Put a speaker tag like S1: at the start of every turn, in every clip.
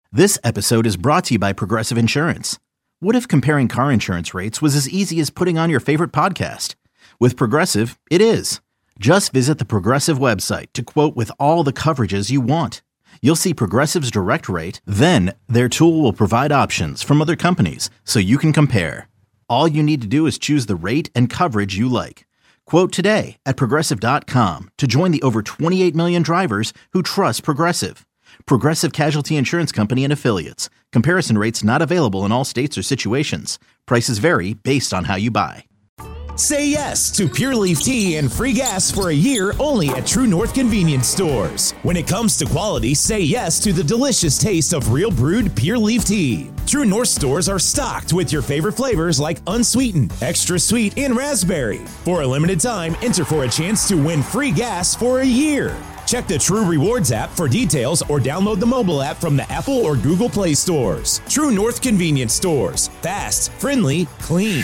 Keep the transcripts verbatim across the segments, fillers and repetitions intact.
S1: This episode is brought to you by Progressive Insurance. What if comparing car insurance rates was as easy as putting on your favorite podcast? With Progressive, it is. Just visit the Progressive website to quote with all the coverages you want. You'll see Progressive's direct rate, then their tool will provide options from other companies so you can compare. All you need to do is choose the rate and coverage you like. Quote today at Progressive dot com to join the over twenty-eight million drivers who trust Progressive. Progressive Casualty Insurance Company and Affiliates. Comparison rates not available in all states or situations. Prices vary based on how you buy.
S2: Say yes to Pure Leaf Tea and free gas for a year only at True North Convenience Stores. When it comes to quality, say yes to the delicious taste of real brewed Pure Leaf Tea. True North stores are stocked with your favorite flavors like unsweetened, extra sweet, and raspberry. For a limited time, enter for a chance to win free gas for a year. Check the True Rewards app for details or download the mobile app from the Apple or Google Play stores. True North Convenience Stores. Fast, friendly, clean.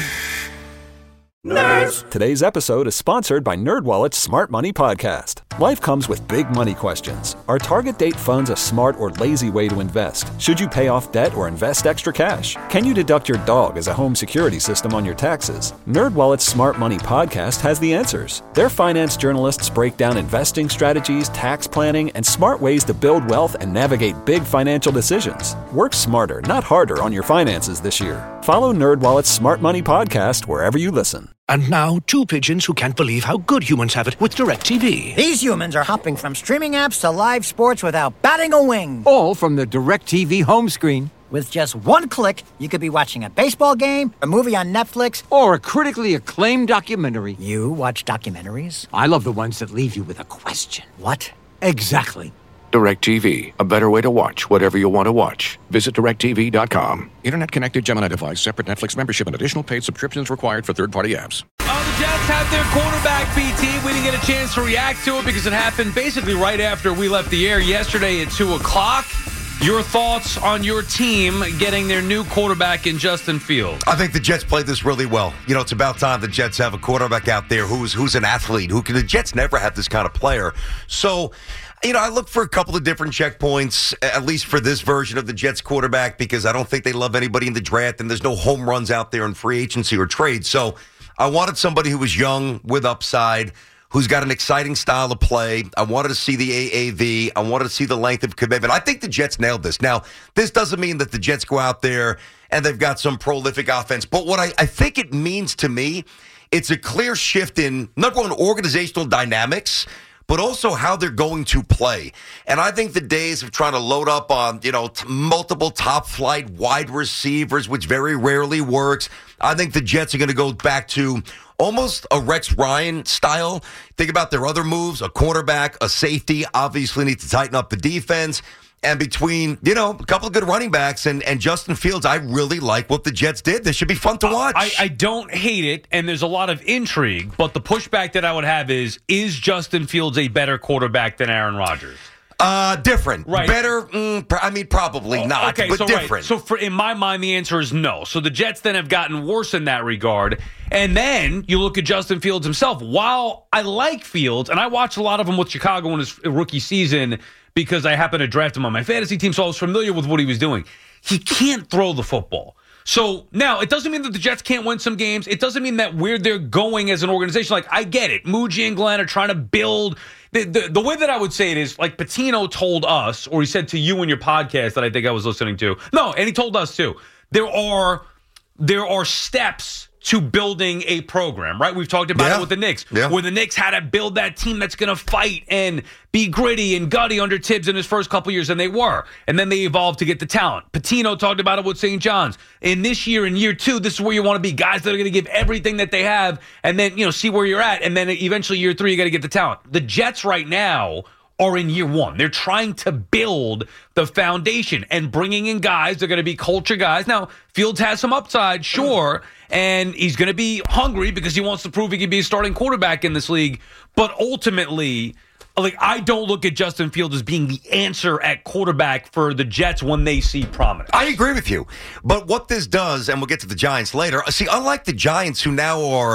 S3: Nerds! Today's episode is sponsored by NerdWallet's Smart Money Podcast. Life comes with big money questions. Are target date funds a smart or lazy way to invest? Should you pay off debt or invest extra cash? Can you deduct your dog as a home security system on your taxes? NerdWallet's Smart Money Podcast has the answers. Their finance journalists break down investing strategies, tax planning, and smart ways to build wealth and navigate big financial decisions. Work smarter, not harder on your finances this year. Follow NerdWallet's Smart Money Podcast wherever you listen.
S4: And now, two pigeons who can't believe how good humans have it with DirecTV.
S5: These humans are hopping from streaming apps to live sports without batting a wing.
S6: All from the DirecTV home screen.
S5: With just one click, you could be watching a baseball game, a movie on Netflix,
S6: or a critically acclaimed documentary.
S5: You watch documentaries?
S6: I love the ones that leave you with a question.
S5: What?
S6: Exactly.
S4: DirecTV, a better way to watch whatever you want to watch. Visit direct T V dot com. Internet-connected Gemini device, separate Netflix membership, and additional paid subscriptions required for third-party apps.
S7: Oh, the Jets have their quarterback, B T. We didn't get a chance to react to it because it happened basically right after we left the air yesterday at two o'clock. Your thoughts on your team getting their new quarterback in Justin Fields?
S8: I think the Jets played this really well. You know, it's about time the Jets have a quarterback out there who's who's an athlete. Who can, the Jets never had this kind of player. So, you know, I look for a couple of different checkpoints, at least for this version of the Jets quarterback, because I don't think they love anybody in the draft, and there's no home runs out there in free agency or trade. So I wanted somebody who was young with upside, who's got an exciting style of play. I wanted to see the A A V. I wanted to see the length of commitment. I think the Jets nailed this. Now, this doesn't mean that the Jets go out there and they've got some prolific offense. But what I, I think it means to me, it's a clear shift in, number one, organizational dynamics, but also how they're going to play. And I think the days of trying to load up on, you know, t- multiple top-flight wide receivers, which very rarely works, I think the Jets are going to go back to almost a Rex Ryan style. Think about their other moves, a cornerback, a safety, obviously need to tighten up the defense. And between, you know, a couple of good running backs and, and Justin Fields, I really like what the Jets did. This should be fun to watch.
S7: I, I don't hate it, and there's a lot of intrigue, but the pushback that I would have is, is Justin Fields a better quarterback than Aaron Rodgers?
S8: Uh, different.
S7: Right.
S8: Better, mm, pr- I mean, probably
S7: oh,
S8: not,
S7: okay,
S8: but
S7: so
S8: different.
S7: Right. So for, in my mind, the answer is no. So the Jets then have gotten worse in that regard. And then you look at Justin Fields himself. While I like Fields, and I watched a lot of him with Chicago in his rookie season because I happened to draft him on my fantasy team, so I was familiar with what he was doing. He can't throw the football. So now, it doesn't mean that the Jets can't win some games. It doesn't mean that where they're going as an organization, like, I get it. Muji and Glenn are trying to build. The, the, the way that I would say it is, like Patino told us, or he said to you in your podcast that I think I was listening to. No, and he told us too. There are there are steps to building a program, right? We've talked about
S8: yeah.
S7: it with the Knicks,
S8: yeah.
S7: where the Knicks had to build that team that's going to fight and be gritty and gutty under Tibbs in his first couple years, and they were. And then they evolved to get the talent. Patino talked about it with Saint John's. In this year, in year two, this is where you want to be. Guys that are going to give everything that they have and then, you know, see where you're at. And then eventually year three, you got to get the talent. The Jets right now are in year one. They're trying to build the foundation and bringing in guys that are going to be culture guys. Now, Fields has some upside, sure, and he's going to be hungry because he wants to prove he can be a starting quarterback in this league. But ultimately, like, I don't look at Justin Fields as being the answer at quarterback for the Jets when they see prominence.
S8: I agree with you. But what this does, and we'll get to the Giants later, see, unlike the Giants who now are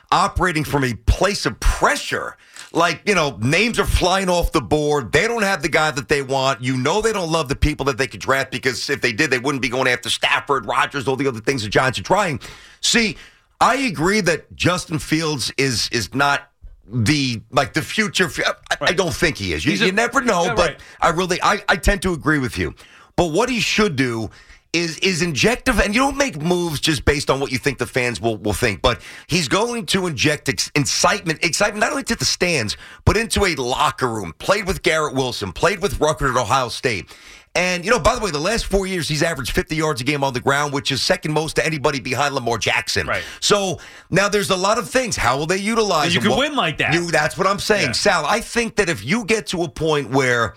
S8: operating from a place of pressure. Like, you know, names are flying off the board. They don't have the guy that they want. You know they don't love the people that they could draft because if they did, they wouldn't be going after Stafford, Rodgers, all the other things the Giants are trying. See, I agree that Justin Fields is is not the, like, the future. I, right. I don't think he is. You, a, you never know, yeah, but right. I really, I, I tend to agree with you. But what he should do is is injective, and you don't make moves just based on what you think the fans will, will think, but he's going to inject ex- incitement, excitement not only to the stands, but into a locker room. Played with Garrett Wilson, played with Rutgers at Ohio State. And, you know, by the way, the last four years, he's averaged fifty yards a game on the ground, which is second most to anybody behind Lamar Jackson.
S7: Right.
S8: So now there's a lot of things. How will they utilize
S7: you
S8: him?
S7: You can
S8: well,
S7: win like that.
S8: You, that's what I'm saying. Yeah. Sal, I think that if you get to a point where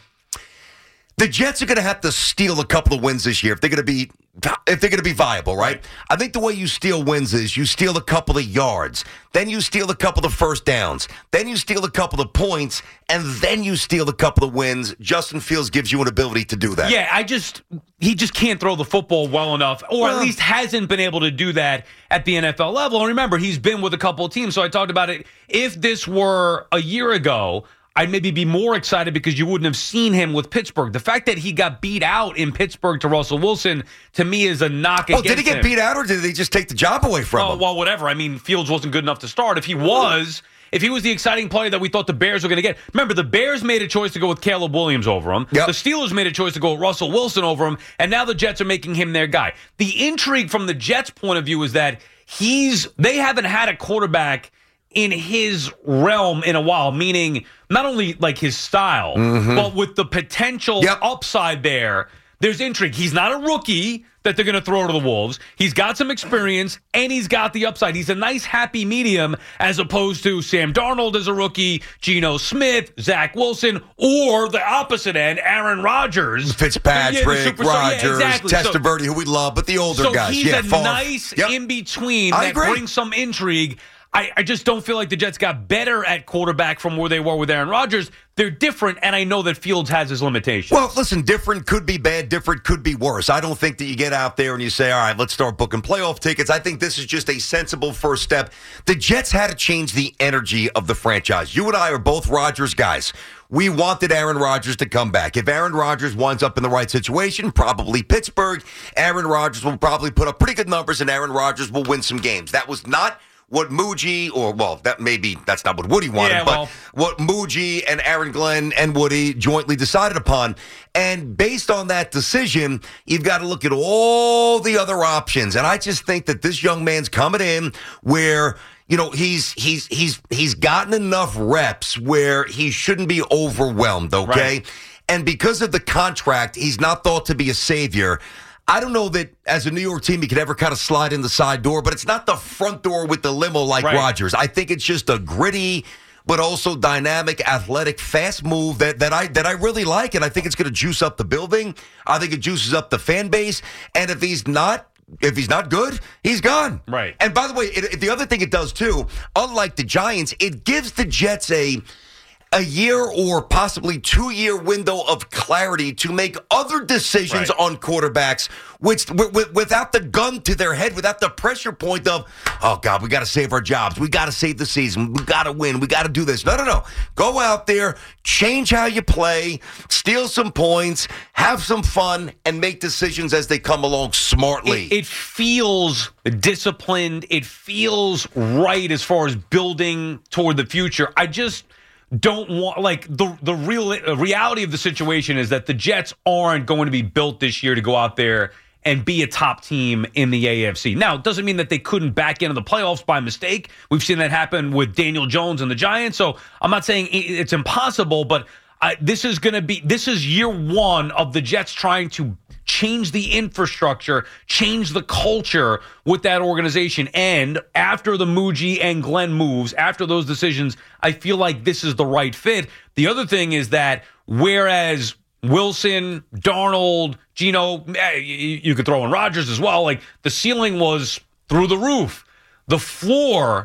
S8: the Jets are going to have to steal a couple of wins this year if they're going to be if they're going to be viable, right? right? I think the way you steal wins is you steal a couple of yards, then you steal a couple of first downs, then you steal a couple of points, and then you steal a couple of wins. Justin Fields gives you an ability to do that.
S7: Yeah, I just he just can't throw the football well enough, or well, at least hasn't been able to do that at the N F L level. And remember, he's been with a couple of teams, so I talked about it. If this were a year ago, I'd maybe be more excited because you wouldn't have seen him with Pittsburgh. The fact that he got beat out in Pittsburgh to Russell Wilson, to me, is a knock
S8: oh,
S7: against him.
S8: Did he get
S7: him.
S8: beat out, or did they just take the job away from
S7: oh,
S8: him?
S7: Well, whatever. I mean, Fields wasn't good enough to start. If he was, if he was the exciting player that we thought the Bears were going to get. Remember, the Bears made a choice to go with Caleb Williams over him. Yep. The Steelers made a choice to go with Russell Wilson over him. And now the Jets are making him their guy. The intrigue from the Jets' point of view is that he's they haven't had a quarterback in his realm in a while, meaning not only like his style, mm-hmm. but with the potential yep. upside there, there's intrigue. He's not a rookie that they're going to throw to the Wolves. He's got some experience, and he's got the upside. He's a nice, happy medium as opposed to Sam Darnold as a rookie, Geno Smith, Zach Wilson, or the opposite end, Aaron Rodgers.
S8: Fitzpatrick, yeah, Rodgers, yeah, exactly. Testaverde, so, who we love, but the older
S7: so
S8: guys.
S7: he's
S8: yeah,
S7: a
S8: Favre.
S7: nice
S8: yep.
S7: in-between
S8: I
S7: that
S8: agree.
S7: brings some intrigue. I, I just don't feel like the Jets got better at quarterback from where they were with Aaron Rodgers. They're different, and I know that Fields has his limitations.
S8: Well, listen, different could be bad, different could be worse. I don't think that you get out there and you say, all right, let's start booking playoff tickets. I think this is just a sensible first step. The Jets had to change the energy of the franchise. You and I are both Rodgers guys. We wanted Aaron Rodgers to come back. If Aaron Rodgers winds up in the right situation, probably Pittsburgh, Aaron Rodgers will probably put up pretty good numbers, and Aaron Rodgers will win some games. That was not what Muji, or, well, that maybe that's not what Woody wanted,
S7: yeah, well.
S8: but what Muji and Aaron Glenn and Woody jointly decided upon. And based on that decision, you've got to look at all the other options. And I just think that this young man's coming in where, you know, he's he's he's he's gotten enough reps where he shouldn't be overwhelmed, okay? Right. And because of the contract, he's not thought to be a savior. I don't know that as a New York team he could ever kind of slide in the side door, but it's not the front door with the limo like right. Rodgers. I think it's just a gritty but also dynamic, athletic, fast move that, that I that I really like, and I think it's going to juice up the building. I think it juices up the fan base, and if he's not If he's not good, he's gone.
S7: Right.
S8: And by the way, it, the other thing it does too, unlike the Giants, it gives the Jets a a year or possibly two-year window of clarity to make other decisions right. on quarterbacks, which w- w- without the gun to their head, without the pressure point of, oh, God, we got to save our jobs. We got to save the season. We got to win. We got to do this. No, no, no. Go out there, change how you play, steal some points, have some fun, and make decisions as they come along smartly.
S7: It, it feels disciplined. It feels right as far as building toward the future. I just don't want, like, the the real uh, reality of the situation is that the Jets aren't going to be built this year to go out there and be a top team in the A F C. Now, it doesn't mean that they couldn't back into the playoffs by mistake. We've seen that happen with Daniel Jones and the Giants, so I'm not saying it's impossible, but uh, this is going to be, this is year one of the Jets trying to change the infrastructure, change the culture with that organization. And after the Muji and Glenn moves, after those decisions, I feel like this is the right fit. The other thing is that whereas Wilson, Darnold, Geno, you, you could throw in Rodgers as well, like the ceiling was through the roof. The floor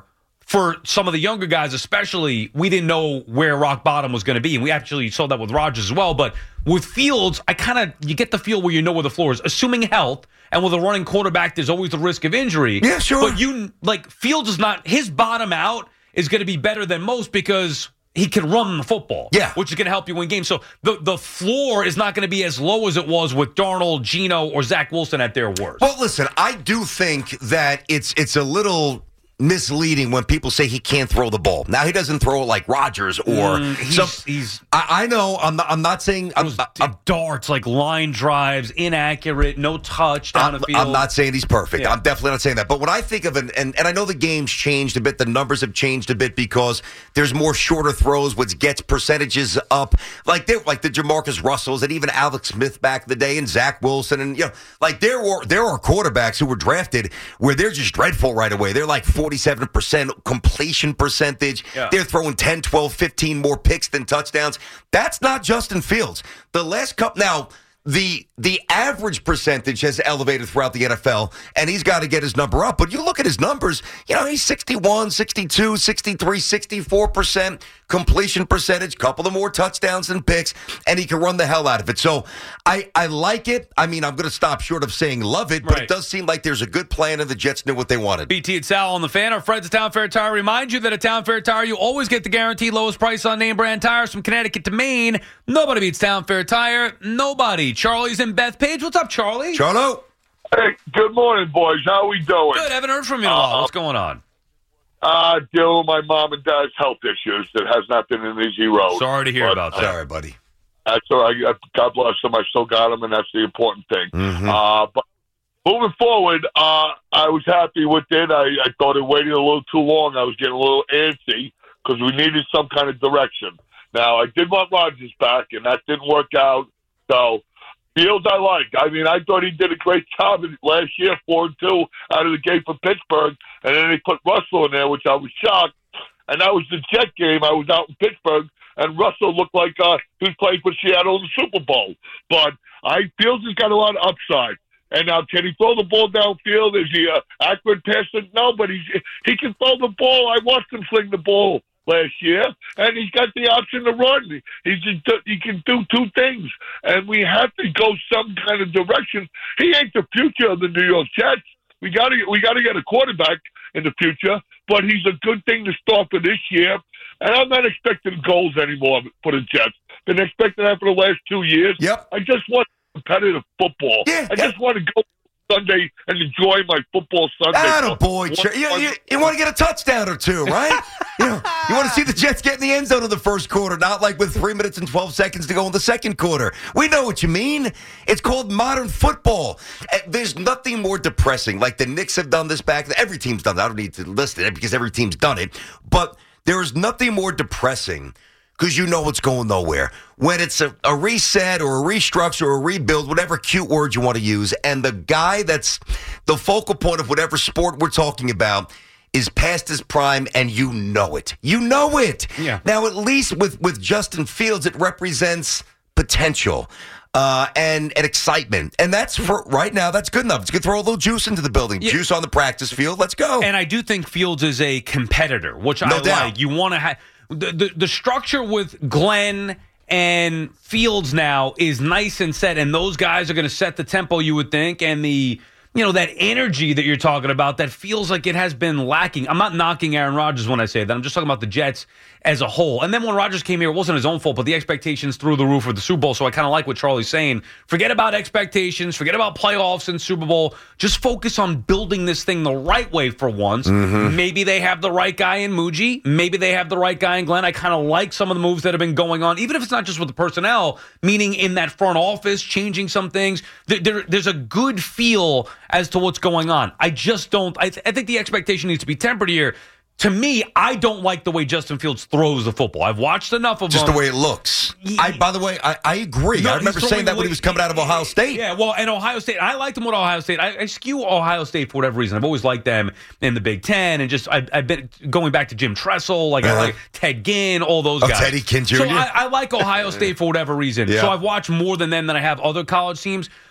S7: for some of the younger guys especially, we didn't know where rock bottom was going to be. And we actually saw that with Rodgers as well. But with Fields, I kind of, you get the feel where you know where the floor is, assuming health. And with a running quarterback, there's always the risk of injury.
S8: Yeah, sure.
S7: But you, like, Fields is not, his bottom out is going to be better than most because he can run the football.
S8: Yeah.
S7: Which is going to help you win games. So the, the floor is not going to be as low as it was with Darnold, Geno, or Zach Wilson at their worst.
S8: Well, listen, I do think that it's it's a little misleading when people say he can't throw the ball. Now, he doesn't throw it like Rodgers or
S7: Mm, he's,
S8: some.
S7: he's
S8: I, I know. I'm not. I'm not saying. I'm,
S7: those
S8: I'm,
S7: darts, like line drives, inaccurate, no touch down
S8: I'm,
S7: the field.
S8: I'm not saying he's perfect.
S7: Yeah.
S8: I'm definitely not saying that. But when I think of an, and, and I know the game's changed a bit, the numbers have changed a bit because there's more shorter throws, which gets percentages up. Like they like the Jamarcus Russells and even Alex Smith back in the day and Zach Wilson. And, you know, like there were, there are quarterbacks who were drafted where they're just dreadful right away. They're like forty-seven percent completion percentage.
S7: Yeah.
S8: They're throwing ten, twelve, fifteen more picks than touchdowns. That's not Justin Fields. The last couple, now, The the average percentage has elevated throughout the N F L, and he's got to get his number up. But you look at his numbers, you know, he's sixty-one, sixty-two, sixty-three, sixty-four percent completion percentage, couple of more touchdowns and picks, and he can run the hell out of it. So I, I like it. I mean, I'm going to stop short of saying love it, but
S7: Right.
S8: it does seem like there's a good plan, and the Jets knew what they wanted.
S7: B T and Sal on the Fan. Our friends at Town Fair Tire remind you that at Town Fair Tire, you always get the guaranteed lowest price on name brand tires from Connecticut to Maine. Nobody beats Town Fair Tire. Nobody. Charlie's in Bethpage. What's up, Charlie?
S8: Charlo?
S9: Hey, good morning, boys. How we doing?
S7: Good. Haven't heard from you in a while. What's going on?
S9: Uh, dealing with my mom and dad's health issues. That has not been an easy road.
S7: Sorry to hear
S9: But,
S7: about that.
S8: Sorry, buddy.
S9: That's all right. God bless them. I still got them, and that's the important thing.
S8: Mhm.
S9: Uh, but moving forward, uh, I was happy with it. I, I thought it waited a little too long. I was getting a little antsy because we needed some kind of direction. Now, I did want Rodgers back, and that didn't work out. So, Fields I like. I mean, I thought he did a great job last year, four and two out of the gate for Pittsburgh, and then they put Russell in there, which I was shocked. And that was the Jet game. I was out in Pittsburgh, and Russell looked like uh, he was playing for Seattle in the Super Bowl. But I Fields has got a lot of upside. And now, can he throw the ball downfield? Is he an accurate passer? No, but he's, he can throw the ball. I watched him fling the ball last year, and he's got the option to run. He can do, he can do two things, and we have to go some kind of direction. He ain't the future of the New York Jets. We got to we got to get a quarterback in the future, but he's a good thing to start for this year. And I'm not expecting goals anymore for the Jets. Been expecting that for the last two years.
S8: Yep.
S9: I just want competitive football.
S8: Yeah,
S9: I
S8: yeah.
S9: just want to go Sunday and enjoy my football Sunday.
S8: Attaboy, Ch- you, you, you want to get a touchdown or two, right? you know, you want to see the Jets get in the end zone in the first quarter, not like with three minutes and twelve seconds to go in the second quarter. We know what you mean. It's called modern football. And there's nothing more depressing. Like the Knicks have done this back. Every team's done that. I don't need to list it because every team's done it. But there is nothing more depressing because you know it's going nowhere. When it's a, a reset or a restructure or a rebuild, whatever cute word you want to use, and the guy that's the focal point of whatever sport we're talking about is past his prime, and you know it. You know it.
S7: Yeah.
S8: Now, at least with, with Justin Fields, it represents potential uh, and, and excitement. And that's, for right now, that's good enough. It's going to throw a little juice into the building.
S7: Yeah.
S8: Juice on the practice field. Let's go.
S7: And I do think Fields is a competitor, which
S8: No
S7: I
S8: doubt.
S7: like. You want to have the, the the structure with Glenn and Fields now is nice and set, and those guys are going to set the tempo, you would think, and the you know that energy that you're talking about that feels like it has been lacking. I'm not knocking Aaron Rodgers when I say that. I'm just talking about the Jets as a whole. And then when Rodgers came here, it wasn't his own fault, but the expectations through the roof for the Super Bowl. So I kind of like what Charlie's saying. Forget about expectations. Forget about playoffs and Super Bowl. Just focus on building this thing the right way for once.
S8: Mm-hmm.
S7: Maybe they have the right guy in Muji. Maybe they have the right guy in Glenn. I kind of like some of the moves that have been going on, even if it's not just with the personnel, meaning in that front office, changing some things. There, there, there's a good feel as to what's going on. I just don't. I, th- I think the expectation needs to be tempered here. To me, I don't like the way Justin Fields throws the football. I've watched enough of
S8: Just
S7: him.
S8: the way it looks. I, by the way, I, I agree.
S7: No,
S8: I remember
S7: he's
S8: saying that
S7: throwing
S8: when he
S7: away-
S8: was coming out of Ohio State.
S7: Yeah, well, and Ohio State, I liked him with Ohio State. I, I skew Ohio State for whatever reason. I've always liked them in the Big Ten, and just I, I've been going back to Jim Tressel, like I
S8: Uh-huh.
S7: like Ted Ginn, all those
S8: Oh,
S7: guys.
S8: Teddy Ginn
S7: So
S8: Junior
S7: I, I like Ohio State for whatever reason.
S8: Yeah.
S7: So I've watched more than them than I have other college teams.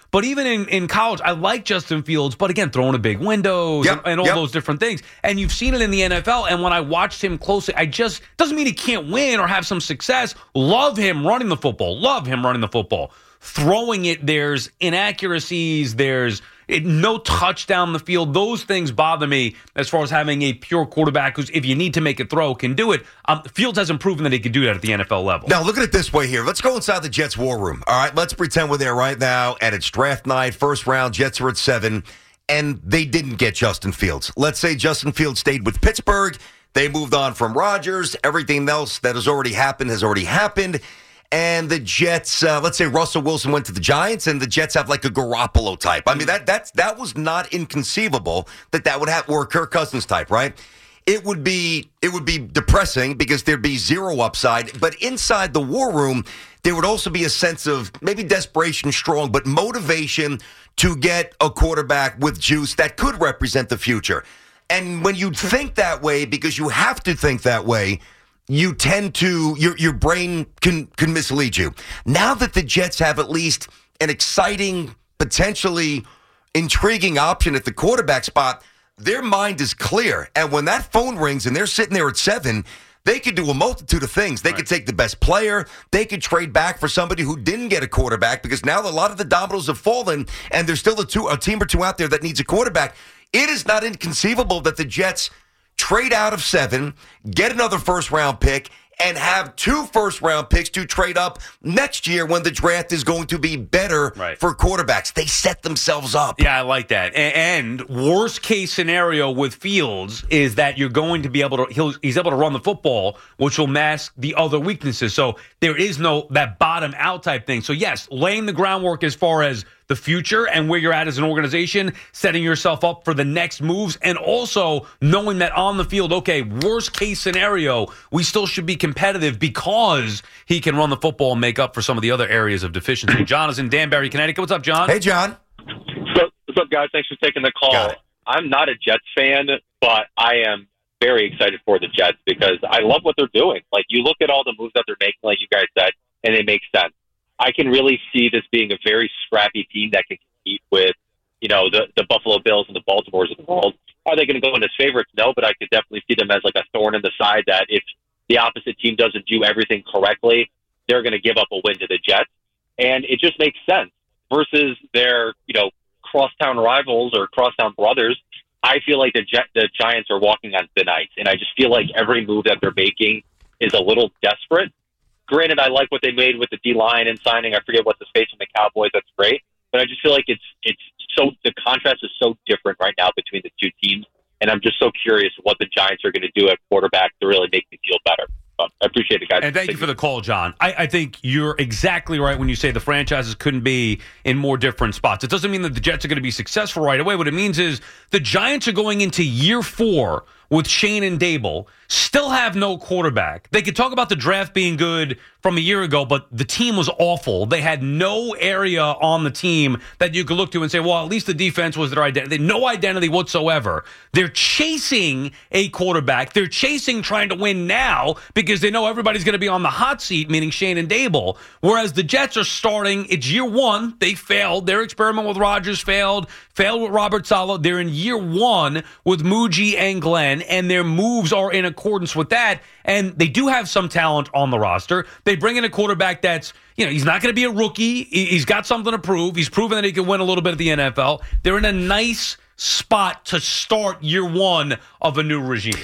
S7: But even in, in college, I like Justin Fields, but again, throwing a big windows
S8: yep,
S7: and, and all
S8: yep.
S7: those different things. And you've seen it in the N F L. And when I watched him closely, I just, doesn't mean he can't win or have some success. Love him running the football. Love him running the football. Throwing it, there's inaccuracies, there's it, no touch down the field. Those things bother me as far as having a pure quarterback who's, if you need to make a throw, can do it. Um, Fields hasn't proven that he can do that at the N F L level.
S8: Now, look at it this way here. Let's go inside the Jets war room. All right, let's pretend we're there right now, and it's draft night, first round, Jets are at seven, and they didn't get Justin Fields. Let's say Justin Fields stayed with Pittsburgh. They moved on from Rodgers. Everything else that has already happened has already happened. And the Jets, uh, let's say Russell Wilson went to the Giants, and the Jets have like a Garoppolo type. I mean, that that's that was not inconceivable that that would happen, or a Kirk Cousins type, right? It would be it would be depressing because there'd be zero upside. But inside the war room, there would also be a sense of maybe desperation, strong, but motivation to get a quarterback with juice that could represent the future. And when you think that way, because you have to think that way, you tend to, your your brain can, can mislead you. Now that the Jets have at least an exciting, potentially intriguing option at the quarterback spot, their mind is clear. And when that phone rings and they're sitting there at seven, they could do a multitude of things. They right. could take the best player. They could trade back for somebody who didn't get a quarterback, because now a lot of the dominoes have fallen, and there's still a, two, a team or two out there that needs a quarterback. It is not inconceivable that the Jets trade out of seven, get another first-round pick, and have two first-round picks to trade up next year when the draft is going to be better
S7: right.
S8: for quarterbacks. They set themselves up.
S7: Yeah, I like that. And, and worst-case scenario with Fields is that you're going to be able to he'll, he's able to run the football, which will mask the other weaknesses. So there is no that bottom-out type thing. So, yes, laying the groundwork as far as the future and where you're at as an organization, setting yourself up for the next moves, and also knowing that on the field, okay, worst case scenario, we still should be competitive because he can run the football and make up for some of the other areas of deficiency. John is in Danbury, Connecticut. What's up, John?
S8: Hey, John.
S10: So, what's up, guys? Thanks for taking the call. I'm not a Jets fan, but I am very excited for the Jets because I love what they're doing. Like, you look at all the moves that they're making, like you guys said, and they make sense. I can really see this being a very scrappy team that can compete with, you know, the, the Buffalo Bills and the Baltimores of the world. Are they going to go in as favorites? No, but I could definitely see them as like a thorn in the side that if the opposite team doesn't do everything correctly, they're going to give up a win to the Jets. And it just makes sense versus their, you know, crosstown rivals or crosstown brothers. I feel like the Jet, the Giants are walking on thin ice, and I just feel like every move that they're making is a little desperate. Granted, I like what they made with the D-line and signing. I forget what the space from the Cowboys. That's great. But I just feel like it's it's so the contrast is so different right now between the two teams. And I'm just so curious what the Giants are going to do at quarterback to really make me feel better. But I appreciate it, guys.
S7: And thank you for the call, John. I, I think you're exactly right when you say the franchises couldn't be in more different spots. It doesn't mean that the Jets are going to be successful right away. What it means is the Giants are going into year four with Shane and Dable, still have no quarterback. They could talk about the draft being good from a year ago, but the team was awful. They had no area on the team that you could look to and say, well, at least the defense was their identity. No identity whatsoever. They're chasing a quarterback. They're chasing trying to win now because they know everybody's going to be on the hot seat, meaning Shane and Dable. Whereas the Jets are starting, it's year one. They failed. Their experiment with Rodgers failed, failed with Robert Saleh. They're in year one with Muji and Glenn, and their moves are in accordance with that. And they do have some talent on the roster. They bring in a quarterback that's, you know, he's not going to be a rookie. He's got something to prove. He's proven that he can win a little bit at the N F L. They're in a nice spot to start year one of a new regime.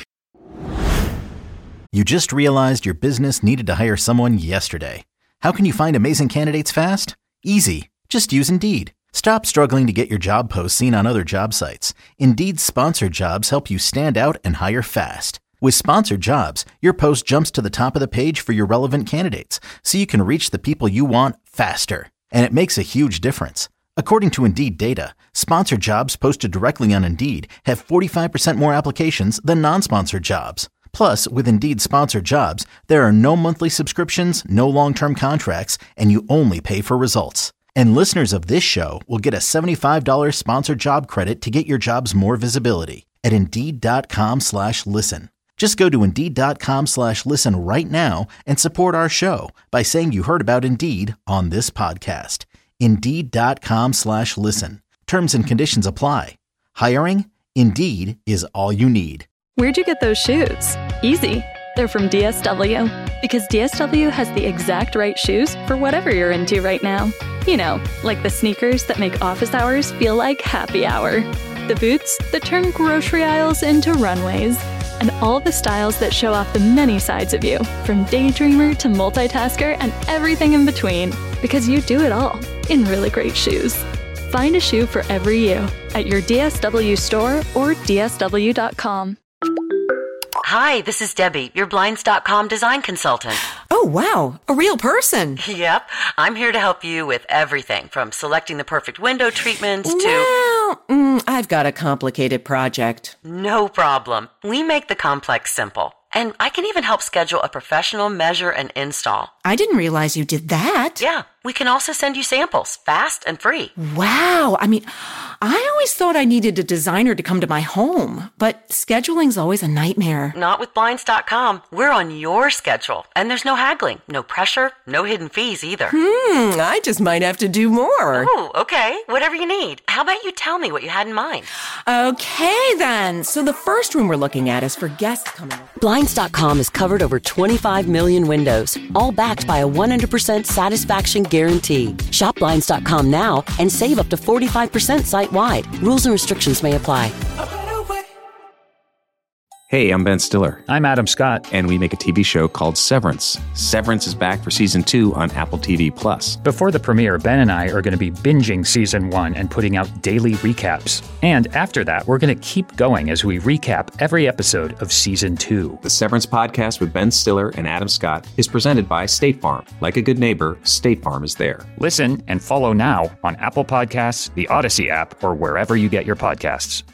S1: You just realized your business needed to hire someone yesterday. How can you find amazing candidates fast? Easy. Just use Indeed. Stop struggling to get your job posts seen on other job sites. Indeed's sponsored jobs help you stand out and hire fast. With sponsored jobs, your post jumps to the top of the page for your relevant candidates, so you can reach the people you want faster. And it makes a huge difference. According to Indeed data, sponsored jobs posted directly on Indeed have forty-five percent more applications than non-sponsored jobs. Plus, with Indeed sponsored jobs, there are no monthly subscriptions, no long-term contracts, and you only pay for results. And listeners of this show will get a seventy-five dollars sponsored job credit to get your jobs more visibility at Indeed.com slash listen. Just go to Indeed.com slash listen right now and support our show by saying you heard about Indeed on this podcast. Indeed.com slash listen. Terms and conditions apply. Hiring? Indeed is all you need.
S11: Where'd you get those shoes? Easy. They're from D S W. Because D S W has the exact right shoes for whatever you're into right now. You know, like the sneakers that make office hours feel like happy hour. The boots that turn grocery aisles into runways. And all the styles that show off the many sides of you, from daydreamer to multitasker and everything in between. Because you do it all in really great shoes. Find a shoe for every you at your D S W store or D S W dot com.
S12: Hi, this is Debbie, your Blinds dot com design consultant.
S13: Oh, wow, a real person.
S12: Yep, I'm here to help you with everything from selecting the perfect window treatments to...
S13: Well, mm, I've got a complicated project.
S12: No problem. We make the complex simple. And I can even help schedule a professional measure and install.
S13: I didn't realize you did that.
S12: Yeah, we can also send you samples, fast and free.
S13: Wow, I mean, I always thought I needed a designer to come to my home, but scheduling's always a nightmare.
S12: Not with Blinds dot com. We're on your schedule, and there's no haggling, no pressure, no hidden fees either.
S13: Hmm, I just might have to do more.
S12: Oh, okay, whatever you need. How about you tell me what you had in mind?
S13: Okay, then. So the first room we're looking at is for guests coming over.
S12: Blinds dot com has covered over twenty-five million windows, all backed by a one hundred percent satisfaction guarantee. Shop Blinds dot com now and save up to forty-five percent site-wide. Rules and restrictions may apply.
S14: Hey, I'm Ben Stiller.
S15: I'm Adam Scott.
S14: And we make a T V show called Severance. Severance is back for season two on Apple T V Plus.
S15: Before the premiere, Ben and I are going to be binging season one and putting out daily recaps. And after that, we're going to keep going as we recap every episode of season two.
S14: The Severance podcast with Ben Stiller and Adam Scott is presented by State Farm. Like a good neighbor, State Farm is there.
S15: Listen and follow now on Apple Podcasts, the Odyssey app, or wherever you get your podcasts.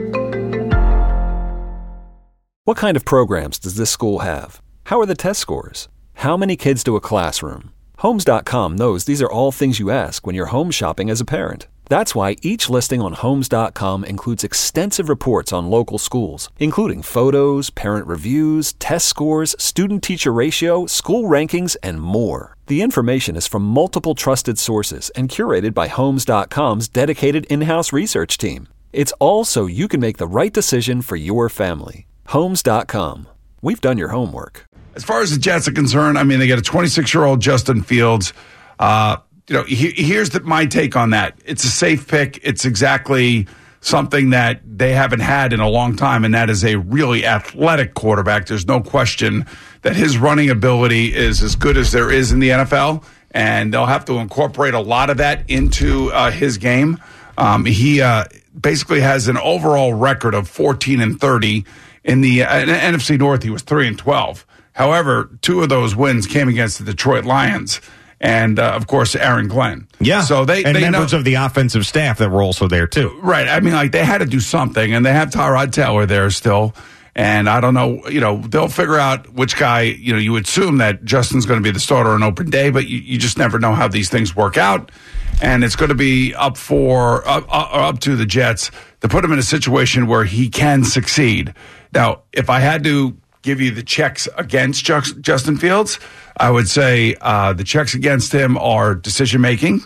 S3: What kind of programs does this school have? How are the test scores? How many kids do a classroom? Homes dot com knows these are all things you ask when you're home shopping as a parent. That's why each listing on Homes dot com includes extensive reports on local schools, including photos, parent reviews, test scores, student-teacher ratio, school rankings, and more. The information is from multiple trusted sources and curated by Homes dot com's dedicated in-house research team. It's all so you can make the right decision for your family. Homes dot com. We've done your homework.
S16: As far as the Jets are concerned, I mean, they got a twenty-six-year-old Justin Fields. Uh, you know, he, here's the, my take on that. It's a safe pick. It's exactly something that they haven't had in a long time, and that is a really athletic quarterback. There's no question that his running ability is as good as there is in the N F L, and they'll have to incorporate a lot of that into uh, his game. Um, he uh, basically has an overall record of fourteen and thirty. In the uh, N F C North, he was three and twelve. However, two of those wins came against the Detroit Lions and, uh, of course, Aaron Glenn.
S17: Yeah,
S16: so they
S17: and
S16: they
S17: members
S16: know,
S17: of the offensive staff that were also there, too.
S16: Right. I mean, like, they had to do something, and they have Tyrod Taylor there still. And I don't know, you know, they'll figure out which guy, you know, you would assume that Justin's going to be the starter on open day, but you, you just never know how these things work out. And it's going to be up for, up, up to the Jets to put him in a situation where he can succeed. Now, if I had to give you the checks against Justin Fields, I would say uh, the checks against him are decision-making,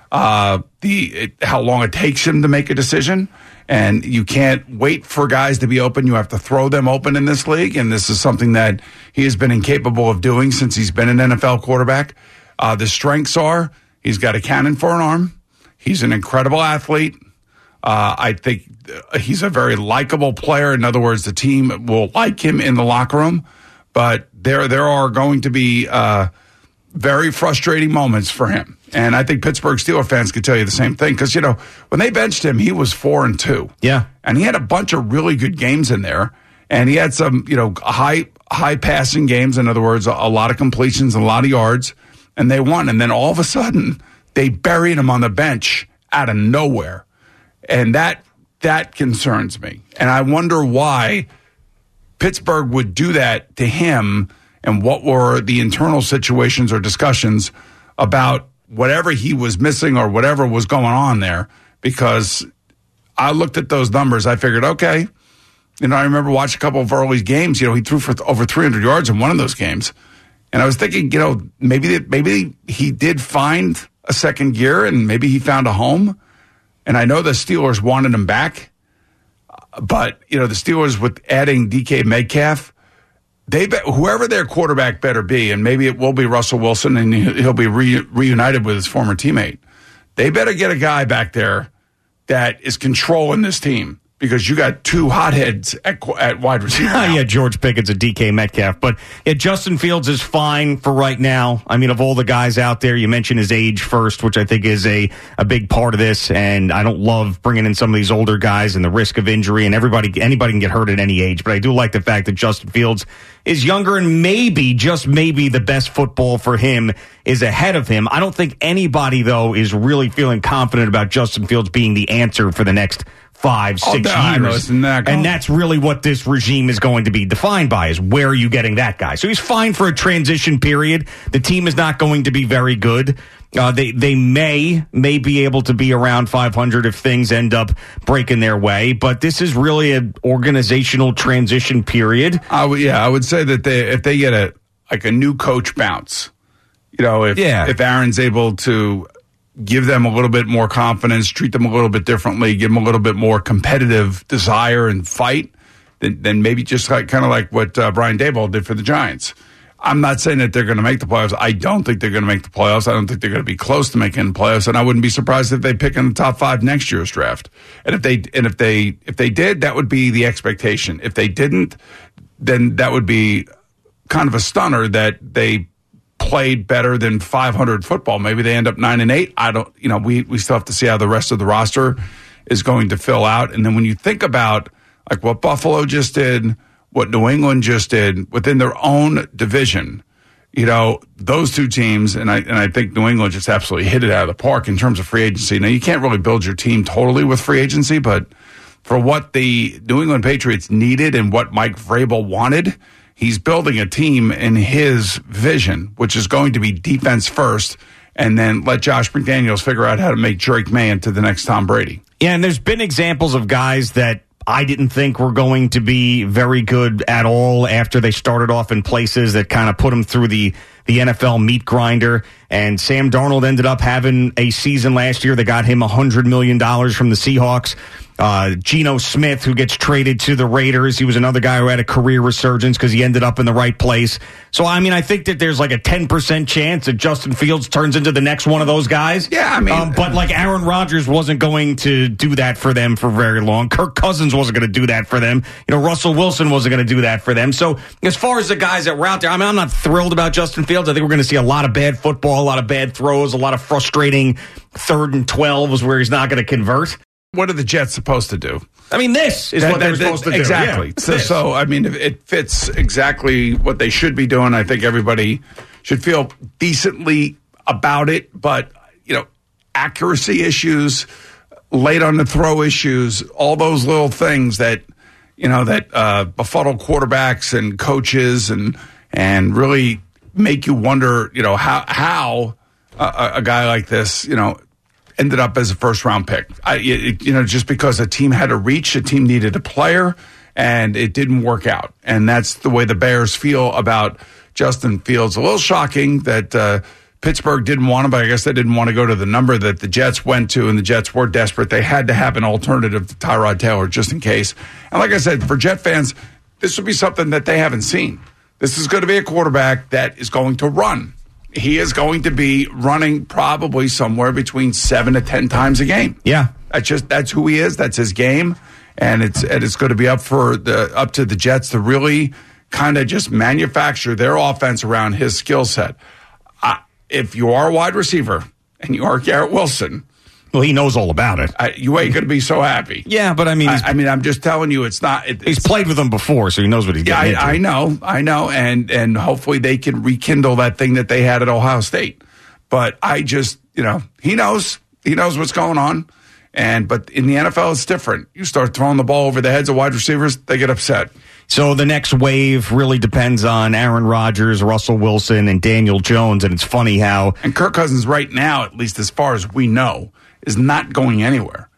S16: uh, the it, how long it takes him to make a decision, and you can't wait for guys to be open. You have to throw them open in this league, and this is something that he has been incapable of doing since he's been an N F L quarterback. Uh, the strengths are he's got a cannon for an arm. He's an incredible athlete. Uh, I think he's a very likable player. In other words, the team will like him in the locker room. But there, there are going to be uh, very frustrating moments for him. And I think Pittsburgh Steelers fans could tell you the same thing. Because, you know, when they benched him, he was four and two.
S17: Yeah.
S16: And he had a bunch of really good games in there. And he had some, you know, high, high passing games. In other words, a, a lot of completions, a lot of yards. And they won. And then all of a sudden, they buried him on the bench out of nowhere. And that that concerns me. And I wonder why Pittsburgh would do that to him and what were the internal situations or discussions about whatever he was missing or whatever was going on there. Because I looked at those numbers. I figured, okay, you know, I remember watching a couple of early games. You know, he threw for over three hundred yards in one of those games. And I was thinking, you know, maybe maybe he did find a second gear and maybe he found a home. And I know the Steelers wanted him back, but you know the Steelers with adding D K Metcalf, they be, whoever their quarterback better be, and maybe it will be Russell Wilson, and he'll be re, reunited with his former teammate. They better get a guy back there that is controlling this team. Because you got two hotheads at, at wide receiver.
S17: Yeah, George Pickett's a D K Metcalf. But yeah, Justin Fields is fine for right now. I mean, of all the guys out there, you mentioned his age first, which I think is a, a big part of this. And I don't love bringing in some of these older guys and the risk of injury. And everybody, anybody can get hurt at any age. But I do like the fact that Justin Fields is younger and maybe, just maybe, the best football for him is ahead of him. I don't think anybody, though, is really feeling confident about Justin Fields being the answer for the next five, six
S16: oh,
S17: years.
S16: That
S17: and that's really what this regime is going to be defined by, is where are you getting that guy? So he's fine for a transition period. The team is not going to be very good. Uh, they they may may be able to be around five hundred if things end up breaking their way, but this is really an organizational transition period.
S16: I would, yeah, I would say that they if they get a like a new coach bounce, you know, if
S17: yeah.
S16: if Aaron's able to give them a little bit more confidence, treat them a little bit differently, give them a little bit more competitive desire and fight, then, then maybe just like, kind of like what uh, Brian Daboll did for the Giants. I'm not saying that they're going to make the playoffs. I don't think they're going to make the playoffs. I don't think they're going to be close to making the playoffs, and I wouldn't be surprised if they pick in the top five next year's draft. And if they and if they if they did, that would be the expectation. If they didn't, then that would be kind of a stunner that they played better than five hundred football. Maybe they end up nine and eight. I don't, you know, we, we still have to see how the rest of the roster is going to fill out. And then when you think about like what Buffalo just did, what New England just did within their own division, you know, those two teams, and I, and I think New England just absolutely hit it out of the park in terms of free agency. Now you can't really build your team totally with free agency, but for what the New England Patriots needed and what Mike Vrabel wanted, he's building a team in his vision, which is going to be defense first, and then let Josh McDaniels figure out how to make Drake May into the next Tom Brady.
S17: Yeah, and there's been examples of guys that I didn't think were going to be very good at all after they started off in places that kind of put them through the, the N F L meat grinder. And Sam Darnold ended up having a season last year that got him one hundred million dollars from the Seahawks. Uh, Geno Smith, who gets traded to the Raiders. He was another guy who had a career resurgence because he ended up in the right place. So, I mean, I think that there's like a ten percent chance that Justin Fields turns into the next one of those guys.
S16: Yeah, I mean.
S17: Um, but like Aaron Rodgers wasn't going to do that for them for very long. Kirk Cousins wasn't going to do that for them. You know, Russell Wilson wasn't going to do that for them. So, as far as the guys that were out there, I mean, I'm not thrilled about Justin Fields. I think we're going to see a lot of bad football, a lot of bad throws, a lot of frustrating third and twelves where he's not going to convert.
S16: What are the Jets supposed to do?
S17: I mean, this is
S16: that,
S17: what they're
S16: that,
S17: supposed to do.
S16: Exactly.
S17: Yeah,
S16: so, so, I mean, it fits exactly what they should be doing. I think everybody should feel decently about it. But, you know, accuracy issues, late on the throw issues, all those little things that, you know, that uh, befuddle quarterbacks and coaches and and really make you wonder, you know, how, how a, a guy like this, you know, ended up as a first-round pick. I, it, you know, just because a team had a reach, a team needed a player, and it didn't work out. And that's the way the Bears feel about Justin Fields. A little shocking that uh, Pittsburgh didn't want him, but I guess they didn't want to go to the number that the Jets went to, and the Jets were desperate. They had to have an alternative to Tyrod Taylor just in case. And like I said, for Jet fans, this would be something that they haven't seen. This is going to be a quarterback that is going to run. He is going to be running probably somewhere between seven to ten times a game.
S17: Yeah,
S16: that's just that's who he is. That's his game, and it's and it's going to be up for the up to the Jets to really kind of just manufacture their offense around his skill set. Uh, if you are a wide receiver and you are Garrett Wilson,
S17: well, he knows all about it.
S16: I, you ain't going to be so happy.
S17: Yeah, but I mean,
S16: I, I mean, I'm just telling you, it's not. It,
S17: he's
S16: it's,
S17: played with them before, so he knows what he's getting
S16: yeah, I,
S17: into.
S16: I know, I know, and and hopefully they can rekindle that thing that they had at Ohio State. But I just, you know, he knows, he knows what's going on, and but in the N F L, it's different. You start throwing the ball over the heads of wide receivers, they get upset.
S17: So the next wave really depends on Aaron Rodgers, Russell Wilson, and Daniel Jones, and it's funny how
S16: and Kirk Cousins right now, at least as far as we know, is not going anywhere.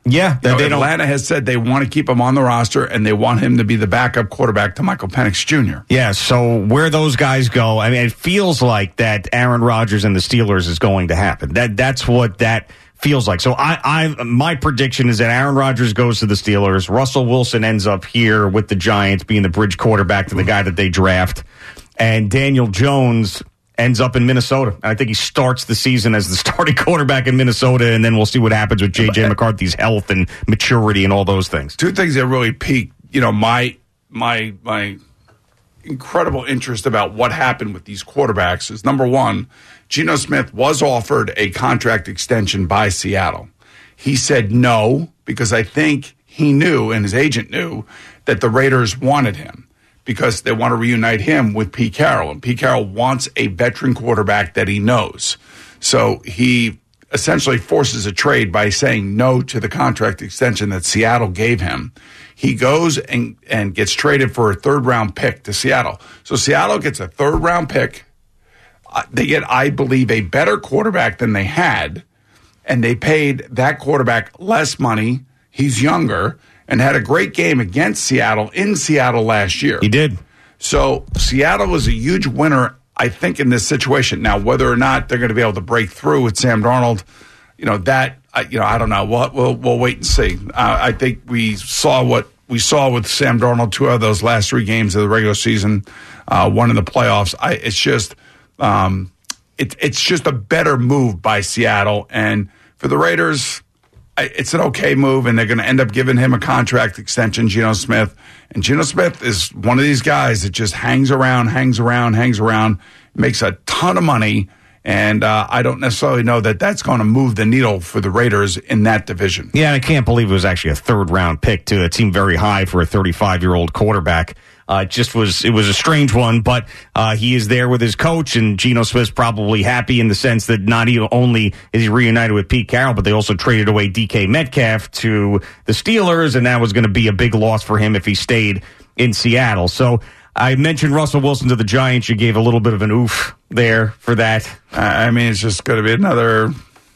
S17: Yeah,
S16: You know,
S17: they don't.
S16: Atlanta has said they want to keep him on the roster and they want him to be the backup quarterback to Michael Penix Junior
S17: Yeah, so where those guys go, I mean, it feels like that Aaron Rodgers and the Steelers is going to happen. That that's what that feels like. So I, I my prediction is that Aaron Rodgers goes to the Steelers. Russell Wilson ends up here with the Giants, being the bridge quarterback to the guy that they draft, and Daniel Jones ends up in Minnesota. I think he starts the season as the starting quarterback in Minnesota, and then we'll see what happens with J J McCarthy's health and maturity and all those things.
S16: Two things that really piqued, you know, my my my incredible interest about what happened with these quarterbacks is, number one, Geno Smith was offered a contract extension by Seattle. He said no, because I think he knew, and his agent knew, that the Raiders wanted him, because they want to reunite him with Pete Carroll. And Pete Carroll wants a veteran quarterback that he knows. So he essentially forces a trade by saying no to the contract extension that Seattle gave him. He goes and, and gets traded for a third-round pick to Seattle. So Seattle gets a third-round pick. Uh, they get, I believe, a better quarterback than they had, and they paid that quarterback less money. He's younger and had a great game against Seattle in Seattle last year.
S17: He did.
S16: So Seattle was a huge winner, I think, in this situation. Now, whether or not they're going to be able to break through with Sam Darnold, you know, that, uh, you know, I don't know. We'll, we'll, we'll wait and see. Uh, I think we saw what we saw with Sam Darnold, two of those last three games of the regular season, uh, one in the playoffs. I, it's just, um, it, it's just a better move by Seattle. And for the Raiders, it's an okay move, and they're going to end up giving him a contract extension, Geno Smith. And Geno Smith is one of these guys that just hangs around, hangs around, hangs around, makes a ton of money, and uh, I don't necessarily know that that's going to move the needle for the Raiders in that division.
S17: Yeah, and I can't believe it was actually a third-round pick, too. It seemed very high for a thirty-five-year-old quarterback. Uh, it just was, it was a strange one, but uh, he is there with his coach, and Geno Smith's probably happy in the sense that not only is he reunited with Pete Carroll, but they also traded away D K Metcalf to the Steelers, and that was going to be a big loss for him if he stayed in Seattle. So I mentioned Russell Wilson to the Giants. You gave a little bit of an oof there for that.
S16: I mean, it's just going to be another...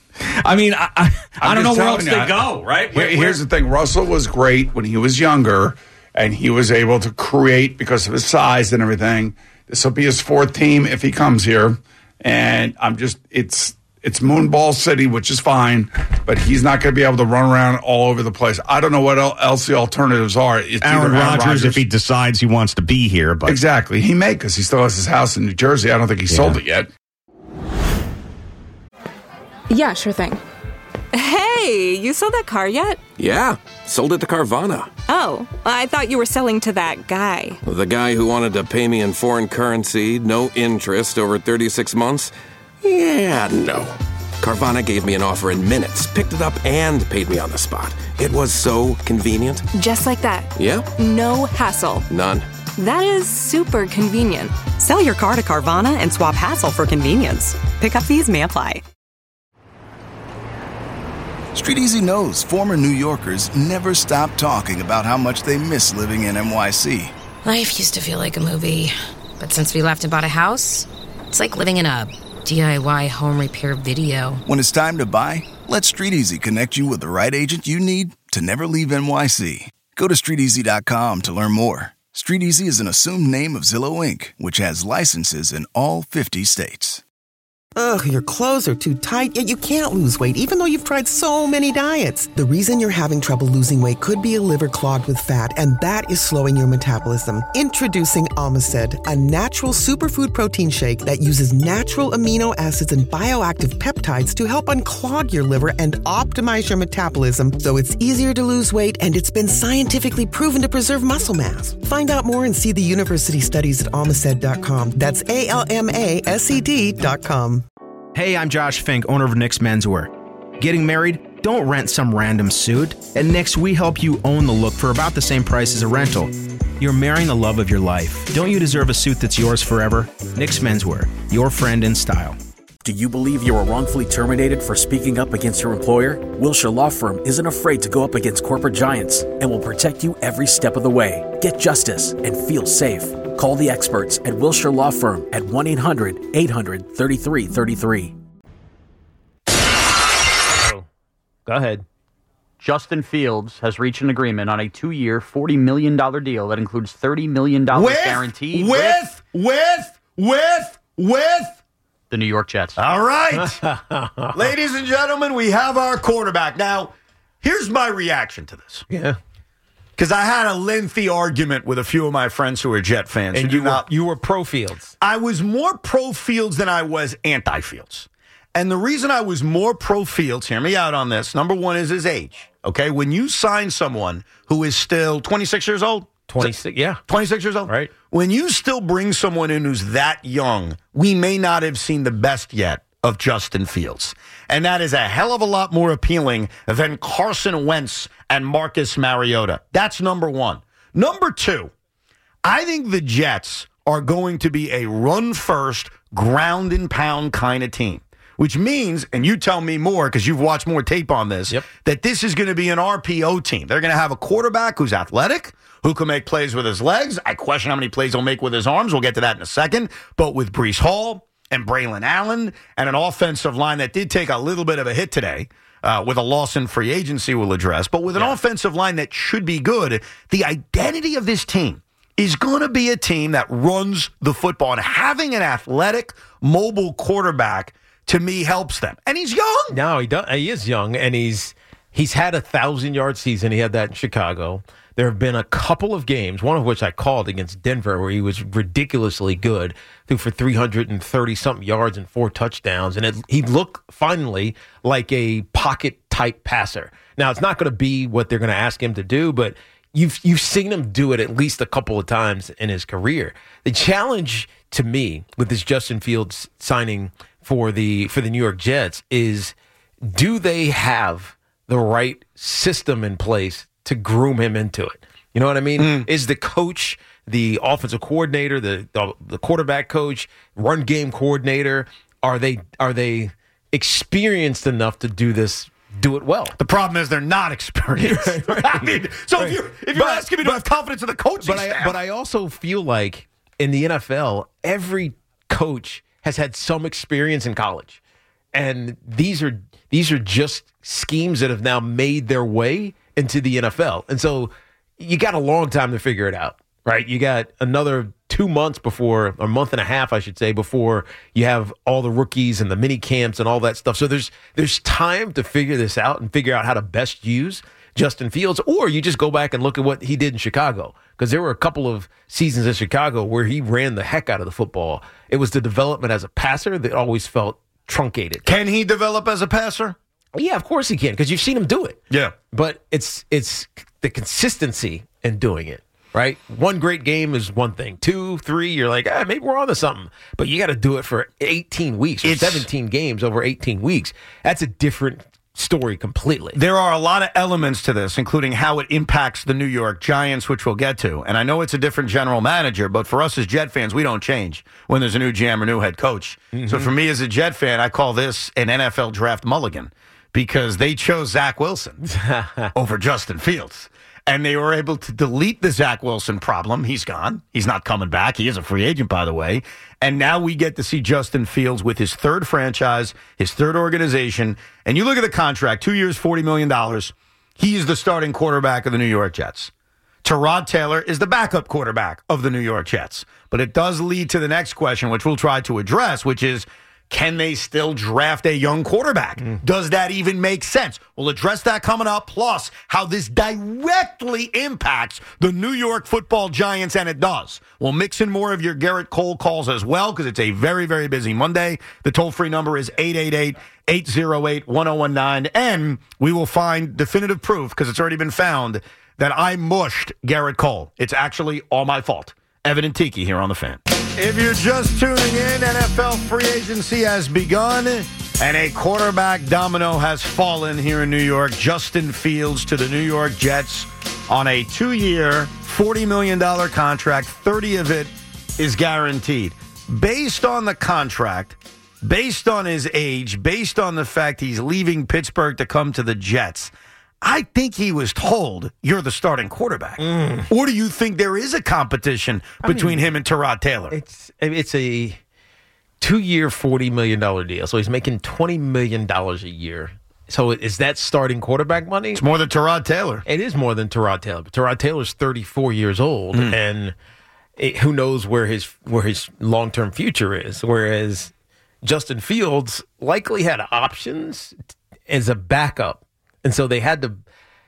S17: I mean, I, I, I don't know where else
S16: you,
S17: they go, right?
S16: Where, here's the thing. Russell was great when he was younger, and he was able to create because of his size and everything. This will be his fourth team if he comes here. And I'm just, it's it's Moonball City, which is fine, but he's not going to be able to run around all over the place. I don't know what else the alternatives are. It's
S17: Aaron
S16: Aaron
S17: Rodgers, if he decides he wants to be here. But
S16: exactly. He may, because he still has his house in New Jersey. I don't think he
S17: Yeah.
S16: sold it yet.
S18: Yeah, sure thing.
S19: Hey, you sold that car yet?
S4: Yeah, sold it to Carvana.
S19: Oh, I thought you were selling to that guy.
S4: The guy who wanted to pay me in foreign currency, no interest, over thirty-six months? Yeah, no. Carvana gave me an offer in minutes, picked it up, and paid me on the spot. It was so convenient.
S19: Just like that.
S4: Yeah?
S19: No hassle.
S4: None.
S19: That is super convenient.
S20: Sell your car to Carvana and swap hassle for convenience. Pickup fees may apply.
S21: Street Easy knows former New Yorkers never stop talking about how much they miss living in N Y C.
S22: Life used to feel like a movie, but since we left and bought a house, it's like living in a D I Y home repair video.
S21: When it's time to buy, let Street Easy connect you with the right agent you need to never leave N Y C. Go to street easy dot com to learn more. Street Easy is an assumed name of Zillow Incorporated, which has licenses in all fifty states.
S23: Ugh, your clothes are too tight, yet you can't lose weight even though you've tried so many diets. The reason you're having trouble losing weight could be a liver clogged with fat, and that is slowing your metabolism. Introducing Omicid, a natural superfood protein shake that uses natural amino acids and bioactive peptides to help unclog your liver and optimize your metabolism so it's easier to lose weight, and it's been scientifically proven to preserve muscle mass. Find out more and see the university studies at omicid dot com. That's A L M A S E D dot com.
S24: Hey, I'm Josh Fink, owner of Nick's Menswear. Getting married? Don't rent some random suit. At Nick's, we help you own the look for about the same price as a rental. You're marrying the love of your life. Don't you deserve a suit that's yours forever? Nick's Menswear, your friend in style.
S25: Do you believe you were wrongfully terminated for speaking up against your employer? Wilshire Law Firm isn't afraid to go up against corporate giants and will protect you every step of the way. Get justice and feel safe. Call the experts at Wilshire Law Firm at one eight hundred eight hundred thirty-three thirty-three.
S26: Go ahead.
S2: Justin Fields has reached an agreement on a two-year, forty million dollars deal that includes thirty million dollars
S5: with,
S2: guaranteed
S5: with, with, with, with
S2: the New York Jets.
S5: All right. Ladies and gentlemen, we have our quarterback. Now, here's my reaction to this.
S6: Yeah.
S5: Because I had a lengthy argument with a few of my friends who are Jet fans.
S6: And
S5: who
S6: you
S5: do not,
S6: were, you were pro Fields.
S5: I was more pro Fields than I was anti Fields. And the reason I was more pro Fields, hear me out on this, number one is his age. Okay, when you sign someone who is still twenty-six years old,
S6: twenty-six, yeah,
S5: twenty-six years old,
S6: right?
S5: When you still bring someone in who's that young, we may not have seen the best yet of Justin Fields, and that is a hell of a lot more appealing than Carson Wentz and Marcus Mariota. That's number one. Number two, I think the Jets are going to be a run-first, ground-and-pound kind of team. Which means, and you tell me more because you've watched more tape on this, yep. that this is going to be an R P O team. They're going to have a quarterback who's athletic, who can make plays with his legs. I question how many plays he'll make with his arms. We'll get to that in a second. But with Breece Hall and Braylon Allen and an offensive line that did take a little bit of a hit today uh, with a loss in free agency we'll address, but with an yeah. offensive line that should be good, the identity of this team is going to be a team that runs the football. And having an athletic, mobile quarterback to me helps them. And he's young.
S6: No, he does, he is young, and he's he's had a thousand-yard season. He had that in Chicago. There have been a couple of games, one of which I called against Denver, where he was ridiculously good, threw for three hundred thirty-something yards and four touchdowns, and it, he looked finally like a pocket-type passer. Now, it's not going to be what they're going to ask him to do, but you've you've seen him do it at least a couple of times in his career. The challenge to me with this Justin Fields signing for the for the New York Jets is, do they have the right system in place to groom him into it? You know what I mean? Mm. Is the coach, the offensive coordinator, the, the the quarterback coach, run game coordinator, are they are they experienced enough to do this? Do it well.
S5: The problem is they're not experienced. right, right. I mean, so right. if you're, if you're but, asking me to but, have confidence in the coaching
S6: but
S5: staff.
S6: I, but I also feel like in the N F L, every coach has had some experience in college. And these are these are just schemes that have now made their way into the N F L. And so you got a long time to figure it out, right? You got another two months before, or a month and a half, I should say, before you have all the rookies and the mini camps and all that stuff. So there's there's time to figure this out and figure out how to best use Justin Fields, or you just go back and look at what he did in Chicago, because there were a couple of seasons in Chicago where he ran the heck out of the football. It was the development as a passer that always felt truncated.
S5: Can he develop as a passer?
S6: Yeah, of course he can, because you've seen him do it.
S5: Yeah.
S6: But it's it's the consistency in doing it, right? One great game is one thing. Two, three, you're like, ah, maybe we're on to something. But you got to do it for eighteen weeks or it's, seventeen games over eighteen weeks. That's a different story completely.
S5: There are a lot of elements to this, including how it impacts the New York Giants, which we'll get to. And I know it's a different general manager, but for us as Jet fans, we don't change when there's a new G M or new head coach. Mm-hmm. So for me as a Jet fan, I call this an N F L draft mulligan, because they chose Zach Wilson over Justin Fields. And they were able to delete the Zach Wilson problem. He's gone. He's not coming back. He is a free agent, by the way. And now we get to see Justin Fields with his third franchise, his third organization. And you look at the contract, two years, forty million dollars. He is the starting quarterback of the New York Jets. Tyrod Taylor is the backup quarterback of the New York Jets. But it does lead to the next question, which we'll try to address, which is, can they still draft a young quarterback? Mm. Does that even make sense? We'll address that coming up, plus how this directly impacts the New York Football Giants, and it does. We'll mix in more of your Garrett Cole calls as well, because it's a very, very busy Monday. The toll-free number is eight eight eight, eight oh eight, one oh one nine, and we will find definitive proof, because it's already been found, that I mushed Garrett Cole. It's actually all my fault. Evan and Tiki here on The Fan. If you're just tuning in, N F L free agency has begun, and a quarterback domino has fallen here in New York. Justin Fields to the New York Jets on a two-year, forty million dollars contract. thirty of it is guaranteed. Based on the contract, based on his age, based on the fact he's leaving Pittsburgh to come to the Jets, I think he was told, you're the starting quarterback. Mm. Or do you think there is a competition between I mean, him and Tyrod Taylor?
S6: It's it's a two-year, forty million dollars deal. So he's making twenty million dollars a year So is that starting quarterback money?
S5: It's more than Tyrod Taylor.
S6: It is more than Tyrod Taylor. But Tyrod Taylor's thirty-four years old,
S5: Mm.
S6: and it, who knows where his where his long term future is. Whereas Justin Fields likely had options as a backup, and so they had to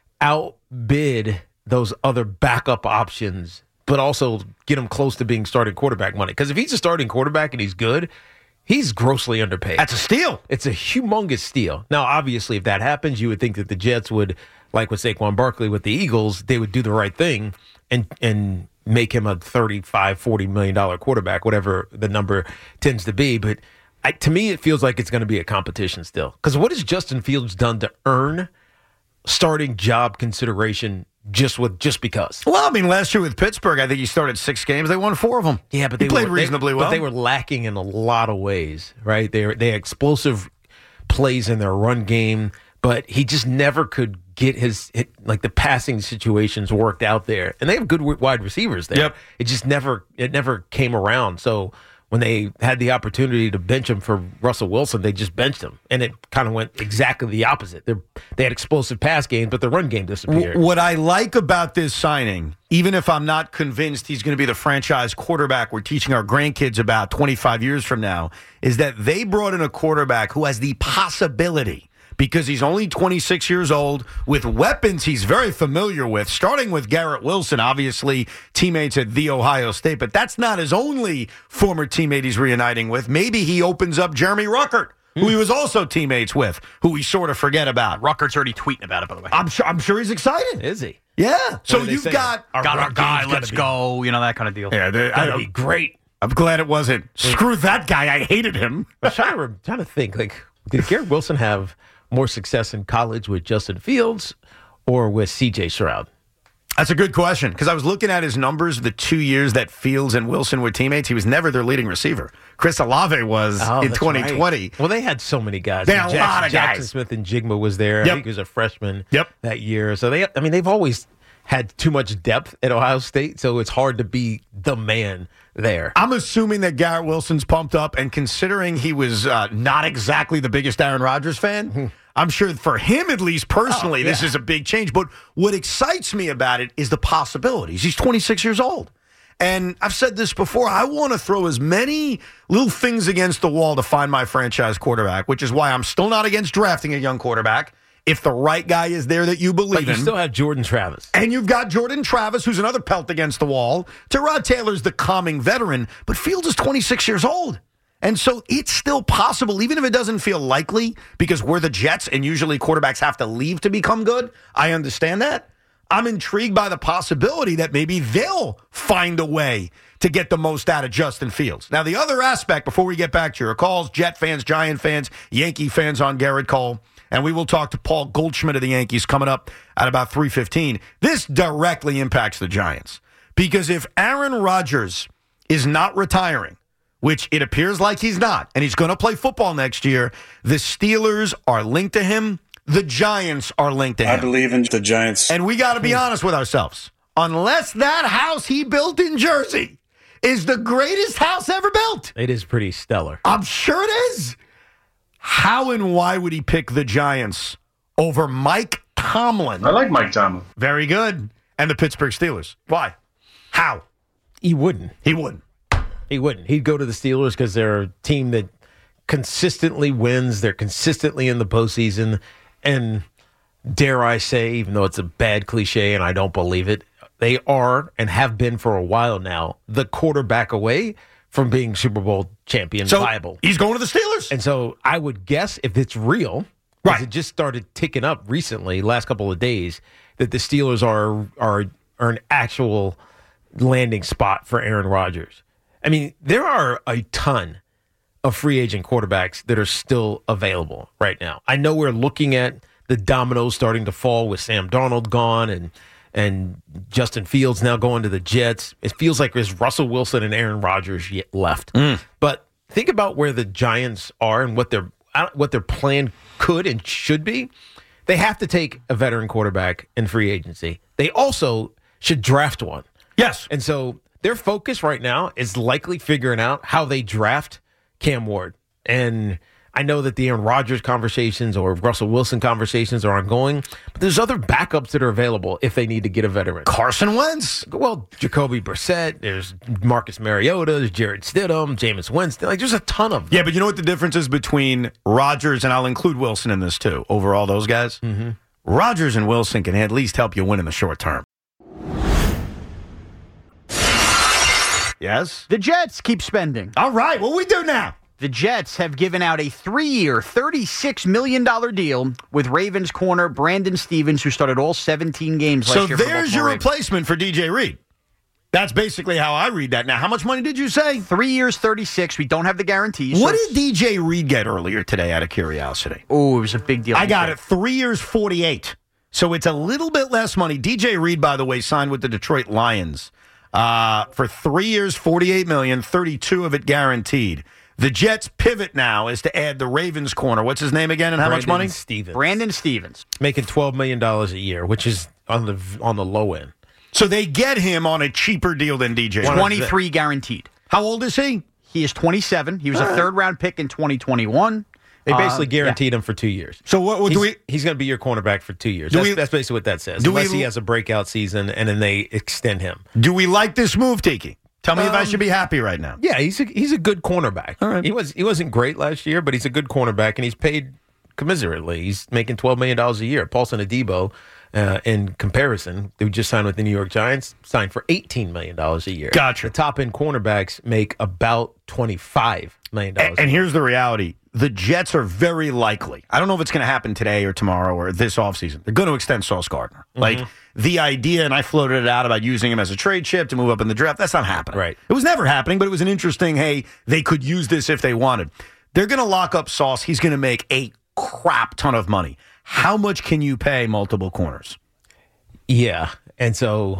S6: outbid those other backup options, but also get him close to being starting quarterback money. Because if he's a starting quarterback and he's good, he's grossly underpaid.
S5: That's a steal.
S6: It's a humongous steal. Now, obviously, if that happens, you would think that the Jets would, like with Saquon Barkley with the Eagles, they would do the right thing and and make him a thirty-five, forty million dollars quarterback, whatever the number tends to be. But I, to me, it feels like it's going to be a competition still. Because what has Justin Fields done to earn starting job consideration just with just because?
S5: Well, I mean, last year with Pittsburgh, I think he started six games. They won four of them.
S6: Yeah, but
S5: he
S6: they
S5: played
S6: were,
S5: reasonably
S6: they,
S5: well.
S6: But they were lacking in a lot of ways, right? They were, they had explosive plays in their run game, but he just never could get his hit, like the passing situations worked out there. And they have good wide receivers there.
S5: Yep.
S6: It just never it never came around. So when they had the opportunity to bench him for Russell Wilson, they just benched him. And it kind of went exactly the opposite. They're, they had explosive pass games, but the run game disappeared.
S5: W- what I like about this signing, even if I'm not convinced he's going to be the franchise quarterback we're teaching our grandkids about twenty-five years from now, is that they brought in a quarterback who has the possibility, because he's only twenty-six years old, with weapons he's very familiar with, starting with Garrett Wilson, obviously teammates at The Ohio State, but that's not his only former teammate he's reuniting with. Maybe he opens up Jeremy Ruckert, who he was also teammates with, who we sort of forget about.
S2: Ruckert's already tweeting about it, by the way.
S5: I'm sure, I'm sure he's excited.
S6: Is he?
S5: Yeah. So
S6: did they
S5: you've
S6: say?
S5: got
S6: Our
S2: Got our
S6: run
S2: guy,
S6: game's
S2: let's
S6: gonna
S2: go, you know, that kind of deal.
S5: Yeah, they,
S6: That'd
S5: I,
S6: be great.
S5: I'm glad it wasn't. Screw that guy. I hated him.
S6: I'm trying to, trying to think, like, did Garrett Wilson have more success in college with Justin Fields or with C J Stroud?
S5: That's a good question, because I was looking at his numbers the two years that Fields and Wilson were teammates. He was never their leading receiver. Chris Olave was
S6: Oh,
S5: in
S6: that's
S5: twenty twenty.
S6: right. Well, they had so many guys.
S5: They had a
S6: Jackson,
S5: lot of
S6: Jackson
S5: guys.
S6: Smith and Jigma was there.
S5: Yep.
S6: I think he was a freshman
S5: Yep.
S6: that year. So they, I mean, they've always had too much depth at Ohio State, so it's hard to be the man there.
S5: I'm assuming that Garrett Wilson's pumped up, and considering he was uh, not exactly the biggest Aaron Rodgers fan, I'm sure for him, at least personally,
S6: Oh, yeah.
S5: this is a big change. But what excites me about it is the possibilities. He's twenty-six years old. And I've said this before, I want to throw as many little things against the wall to find my franchise quarterback, which is why I'm still not against drafting a young quarterback if the right guy is there that you believe
S6: But you
S5: in.
S6: still have Jordan Travis.
S5: And you've got Jordan Travis, who's another pelt against the wall. Tyrod Taylor's the calming veteran, but Fields is twenty-six years old. And so it's still possible, even if it doesn't feel likely, because we're the Jets and usually quarterbacks have to leave to become good. I understand that. I'm intrigued by the possibility that maybe they'll find a way to get the most out of Justin Fields. Now, the other aspect, before we get back to your calls, Jet fans, Giant fans, Yankee fans on Garrett Cole, and we will talk to Paul Goldschmidt of the Yankees coming up at about three fifteen. This directly impacts the Giants, because if Aaron Rodgers is not retiring, which it appears like he's not, and he's going to play football next year, the Steelers are linked to him. The Giants are linked to him.
S1: I believe in the Giants.
S5: And we got to be honest with ourselves. Unless that house he built in Jersey is the greatest house ever built,
S6: It is pretty stellar.
S5: I'm sure it is. How and why would he pick the Giants over Mike Tomlin?
S1: I like Mike Tomlin.
S5: Very good. And the Pittsburgh Steelers. Why? How?
S6: He wouldn't.
S5: He wouldn't.
S6: He wouldn't. He'd go to the Steelers because they're a team that consistently wins. They're consistently in the postseason. And dare I say, even though it's a bad cliche and I don't believe it, they are and have been for a while now the quarterback away from being Super Bowl champion
S5: So
S6: viable.
S5: he's going to the Steelers.
S6: And so I would guess if it's real, because it just started ticking up recently, last couple of days, that the Steelers are are are an actual landing spot for Aaron Rodgers. I mean, there are a ton of free agent quarterbacks that are still available right now. I know we're looking at the dominoes starting to fall with Sam Darnold gone and and Justin Fields now going to the Jets. It feels like there's Russell Wilson and Aaron Rodgers yet left.
S5: Mm.
S6: But think about where the Giants are and what their what their plan could and should be. They have to take a veteran quarterback in free agency. They also should draft one.
S5: Yes.
S6: And so their focus right now is likely figuring out how they draft Cam Ward. And I know that the Aaron Rodgers conversations or Russell Wilson conversations are ongoing, but there's other backups that are available if they need to get a veteran.
S5: Carson Wentz.
S6: Well, Jacoby Brissett. There's Marcus Mariota. There's Jared Stidham. Jameis Winston. Like, there's a ton of them.
S5: Yeah, but you know what the difference is between Rodgers, and I'll include Wilson in this too, over all those guys?
S6: Mm-hmm.
S5: Rodgers and Wilson can at least help you win in the short term. Yes?
S2: The Jets keep spending.
S5: All right, what we do now?
S2: The Jets have given out a three-year, thirty-six million dollars deal with Ravens corner Brandon Stevens, who started all seventeen games last
S5: so
S2: year for
S5: there's
S2: Baltimore
S5: your
S2: Ravens.
S5: replacement for D J Reed. That's basically how I read that. Now, how much money did you say?
S2: Three years, thirty-six. We don't have the guarantees.
S5: What
S2: so
S5: did D J Reed get earlier today, out of curiosity?
S2: Oh, it was a big deal.
S5: I got it. Three years, forty-eight. So it's a little bit less money. D J Reed, by the way, signed with the Detroit Lions uh, for three years, forty-eight million dollars, thirty-two of it guaranteed. The Jets' pivot now is to add the Ravens corner. What's his name again and how
S6: Brandon
S5: much money?
S6: Stevens.
S2: Brandon Stevens.
S6: Making twelve million dollars a year, which is on the on the low end.
S5: So they get him on a cheaper deal than D J.
S2: twenty-three guaranteed.
S5: How old is he?
S2: He is twenty-seven. He was a third-round pick in twenty twenty-one.
S6: They basically
S2: Uh,
S6: guaranteed him for two years.
S5: So what, what
S6: he's,
S5: do we?
S6: He's going to be your cornerback for two years.
S5: Do
S6: That's,
S5: we-
S6: that's basically what that says.
S5: do
S6: Unless
S5: we-
S6: he has a breakout season, and then they extend him.
S5: Do we like this move, Tiki? Tell me if I
S6: Um,
S5: should be happy right now.
S6: Yeah, he's a, he's a good cornerback.
S5: All right.
S6: He was he wasn't great last year, but he's a good cornerback, and he's paid commiserately. He's making twelve million dollars a year. Paulson Adebo, uh, in comparison, who just signed with the New York Giants, signed for eighteen million dollars a year.
S5: Gotcha.
S6: The top end cornerbacks make about twenty-five million dollars.
S5: And, and here's the reality. The Jets are very likely. I don't know if it's going to happen today or tomorrow or this offseason. They're going to extend Sauce Gardner.
S6: Mm-hmm.
S5: Like, the idea, and I floated it out about using him as a trade chip to move up in the draft, that's not happening.
S6: Right.
S5: It was never happening, but it was an interesting, hey, they could use this if they wanted. They're going to lock up Sauce. He's going to make a crap ton of money. How much can you pay multiple corners?
S6: Yeah, and so,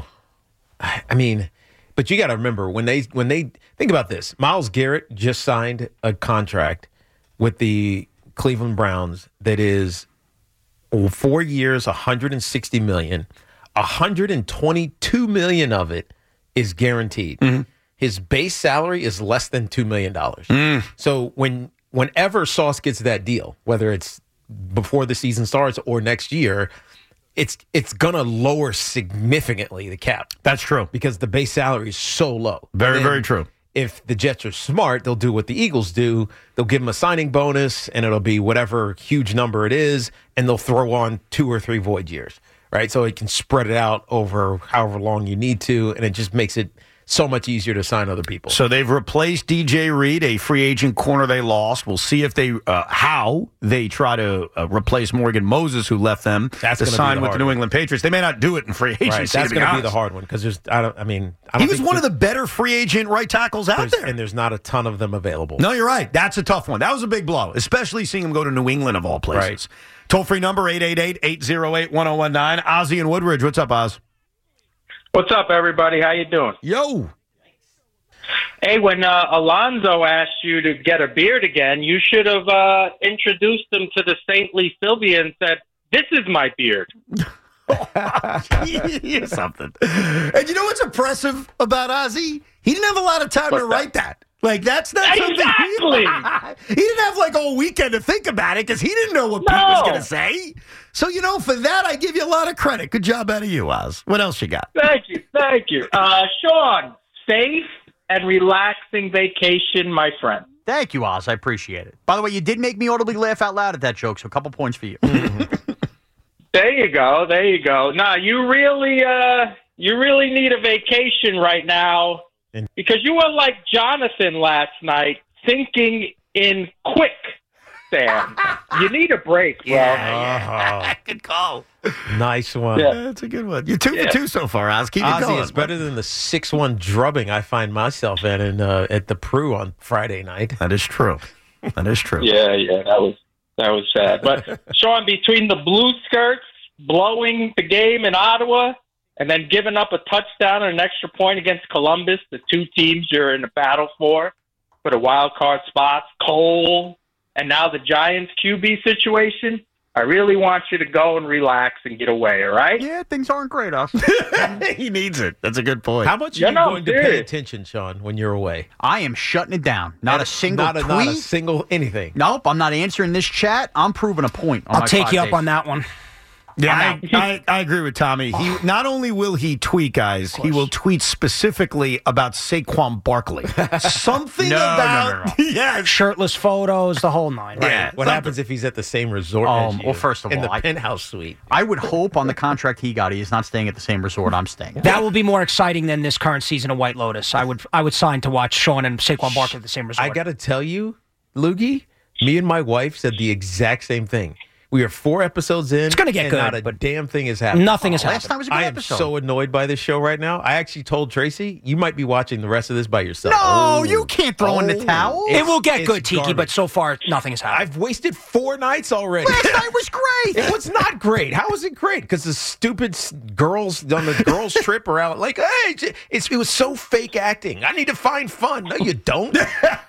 S6: I mean, but you got to remember when they when they think about this. Myles Garrett just signed a contract with the Cleveland Browns that is four years, one hundred sixty million dollars. one hundred twenty-two million dollars of it is guaranteed.
S5: Mm-hmm.
S6: His base salary is less than two million dollars.
S5: Mm.
S6: So when whenever Sauce gets that deal, whether it's before the season starts or next year, it's it's gonna lower significantly the cap.
S5: That's true.
S6: Because the base salary is so low.
S5: Very,
S6: And
S5: very true.
S6: If the Jets are smart, they'll do what the Eagles do. They'll give him a signing bonus, and it'll be whatever huge number it is, and they'll throw on two or three void years, right? So it can spread it out over however long you need to, and it just makes it so much easier to sign other people.
S5: So they've replaced D J Reed, a free agent corner they lost. We'll see if they uh, how they try to uh, replace Morgan Moses, who left them
S6: That's
S5: to
S6: gonna be
S5: sign
S6: the
S5: with the
S6: hard
S5: New
S6: one.
S5: England Patriots. They may not do it in free agency.
S6: Right, that's
S5: to be
S6: going to be the
S5: honest.
S6: hard one because there's, I don't, I mean, I
S5: He
S6: don't
S5: was
S6: think
S5: one of
S6: there's-
S5: the better free agent right tackles out
S6: there's-
S5: there.
S6: and there's not a ton of them available.
S5: No, you're right. That's a tough one. That was a big blow, especially seeing him go to New England of all places.
S6: Right.
S5: Toll-free number, eight eight eight, eight oh eight, one oh one nine. Ozzie and Woodridge. What's up, Oz?
S7: What's up, everybody? How you doing?
S5: Yo.
S7: Hey, when uh, Alonzo asked you to get a beard again, you should have uh, introduced him to the saintly Sylvia and said, "This is my beard."
S5: Here's something. And you know what's impressive about Ozzie? He didn't have a lot of time
S7: What's
S5: to
S7: that?
S5: write that. Like, that's not
S7: Exactly.
S5: something he, he didn't have like all weekend to think about it because he didn't know what Pete was
S7: No.
S5: going to say. So, you know, for that, I give you a lot of credit. Good job out of you, Oz. What else you got?
S7: Thank you, thank you. Uh, Sean, safe and relaxing vacation, my friend.
S2: Thank you, Oz. I appreciate it. By the way, you did make me audibly laugh out loud at that joke, so a couple points for you.
S7: There you go, there you go. Nah, you really, uh, you really need a vacation right now because you were like Jonathan last night, thinking in quick. Sam, you need a break, bro.
S5: Yeah, good call.
S6: Nice one.
S7: Yeah.
S5: That's a good one. You're two
S7: Yeah.
S5: for two so far, Oz. Keep it
S6: Ozzy,
S5: going.
S6: it's better than the six one drubbing I find myself in, in uh, at the Prue on Friday night.
S5: That is true. That is true.
S7: Yeah, yeah, that was that was sad. But Sean, between the blue skirts blowing the game in Ottawa and then giving up a touchdown and an extra point against Columbus, the two teams you're in a battle for for the wild card spots, Cole, and now the Giants Q B situation, I really want you to go and relax and get away, all right?
S2: Yeah, things aren't great, us.
S5: He needs it. That's a good point.
S6: How much are
S7: Yeah,
S6: you
S7: no,
S6: going to pay
S7: serious.
S6: attention, Sean, when you're away?
S2: I am shutting it down. Not a single
S6: not a,
S2: tweet.
S6: Not a single anything.
S2: Nope, I'm not answering this chat. I'm proving a point. On
S8: I'll
S2: my
S8: take
S2: five
S8: you up
S2: days.
S8: on that one.
S5: Yeah,
S8: I'm
S5: I, I, I agree with Tommy. He not only will he tweet, guys, he will tweet specifically about Saquon Barkley. Something
S2: No,
S5: about
S2: no, no, no.
S5: yeah,
S8: Shirtless photos, the whole nine.
S6: Right.
S5: Yeah,
S6: What
S5: something-
S6: happens if he's at the same resort
S2: Um,
S6: as you?
S2: well, first of
S6: in
S2: all,
S6: the
S2: I-
S6: penthouse suite.
S2: I would hope on the contract he got, he is not staying at the same resort I'm staying at.
S8: That will be more exciting than this current season of White Lotus. I would I would sign to watch Sean and Saquon Barkley at the same resort.
S6: I got to tell you, Loogie, me and my wife said the exact same thing. We are four episodes in.
S8: It's gonna get
S6: and
S8: good,
S6: Not a
S8: but
S6: damn thing is happening.
S8: nothing has
S2: Last
S8: happened.
S2: time was a good
S6: I am
S2: episode.
S6: so annoyed by this show right now. I actually told Tracy, you might be watching the rest of this by yourself.
S2: No,
S6: Oh.
S2: you can't throw in the
S6: Oh.
S2: towel.
S8: It will get
S6: It's
S8: good, Tiki,
S6: garbage.
S8: but so far nothing has happened.
S6: I've wasted four nights already.
S2: Last night was great.
S6: It was not great. How was it great? Because the stupid s- girls on the girls' trip are out like, hey, j- it's, it was so fake acting. I need to find fun. No, you don't.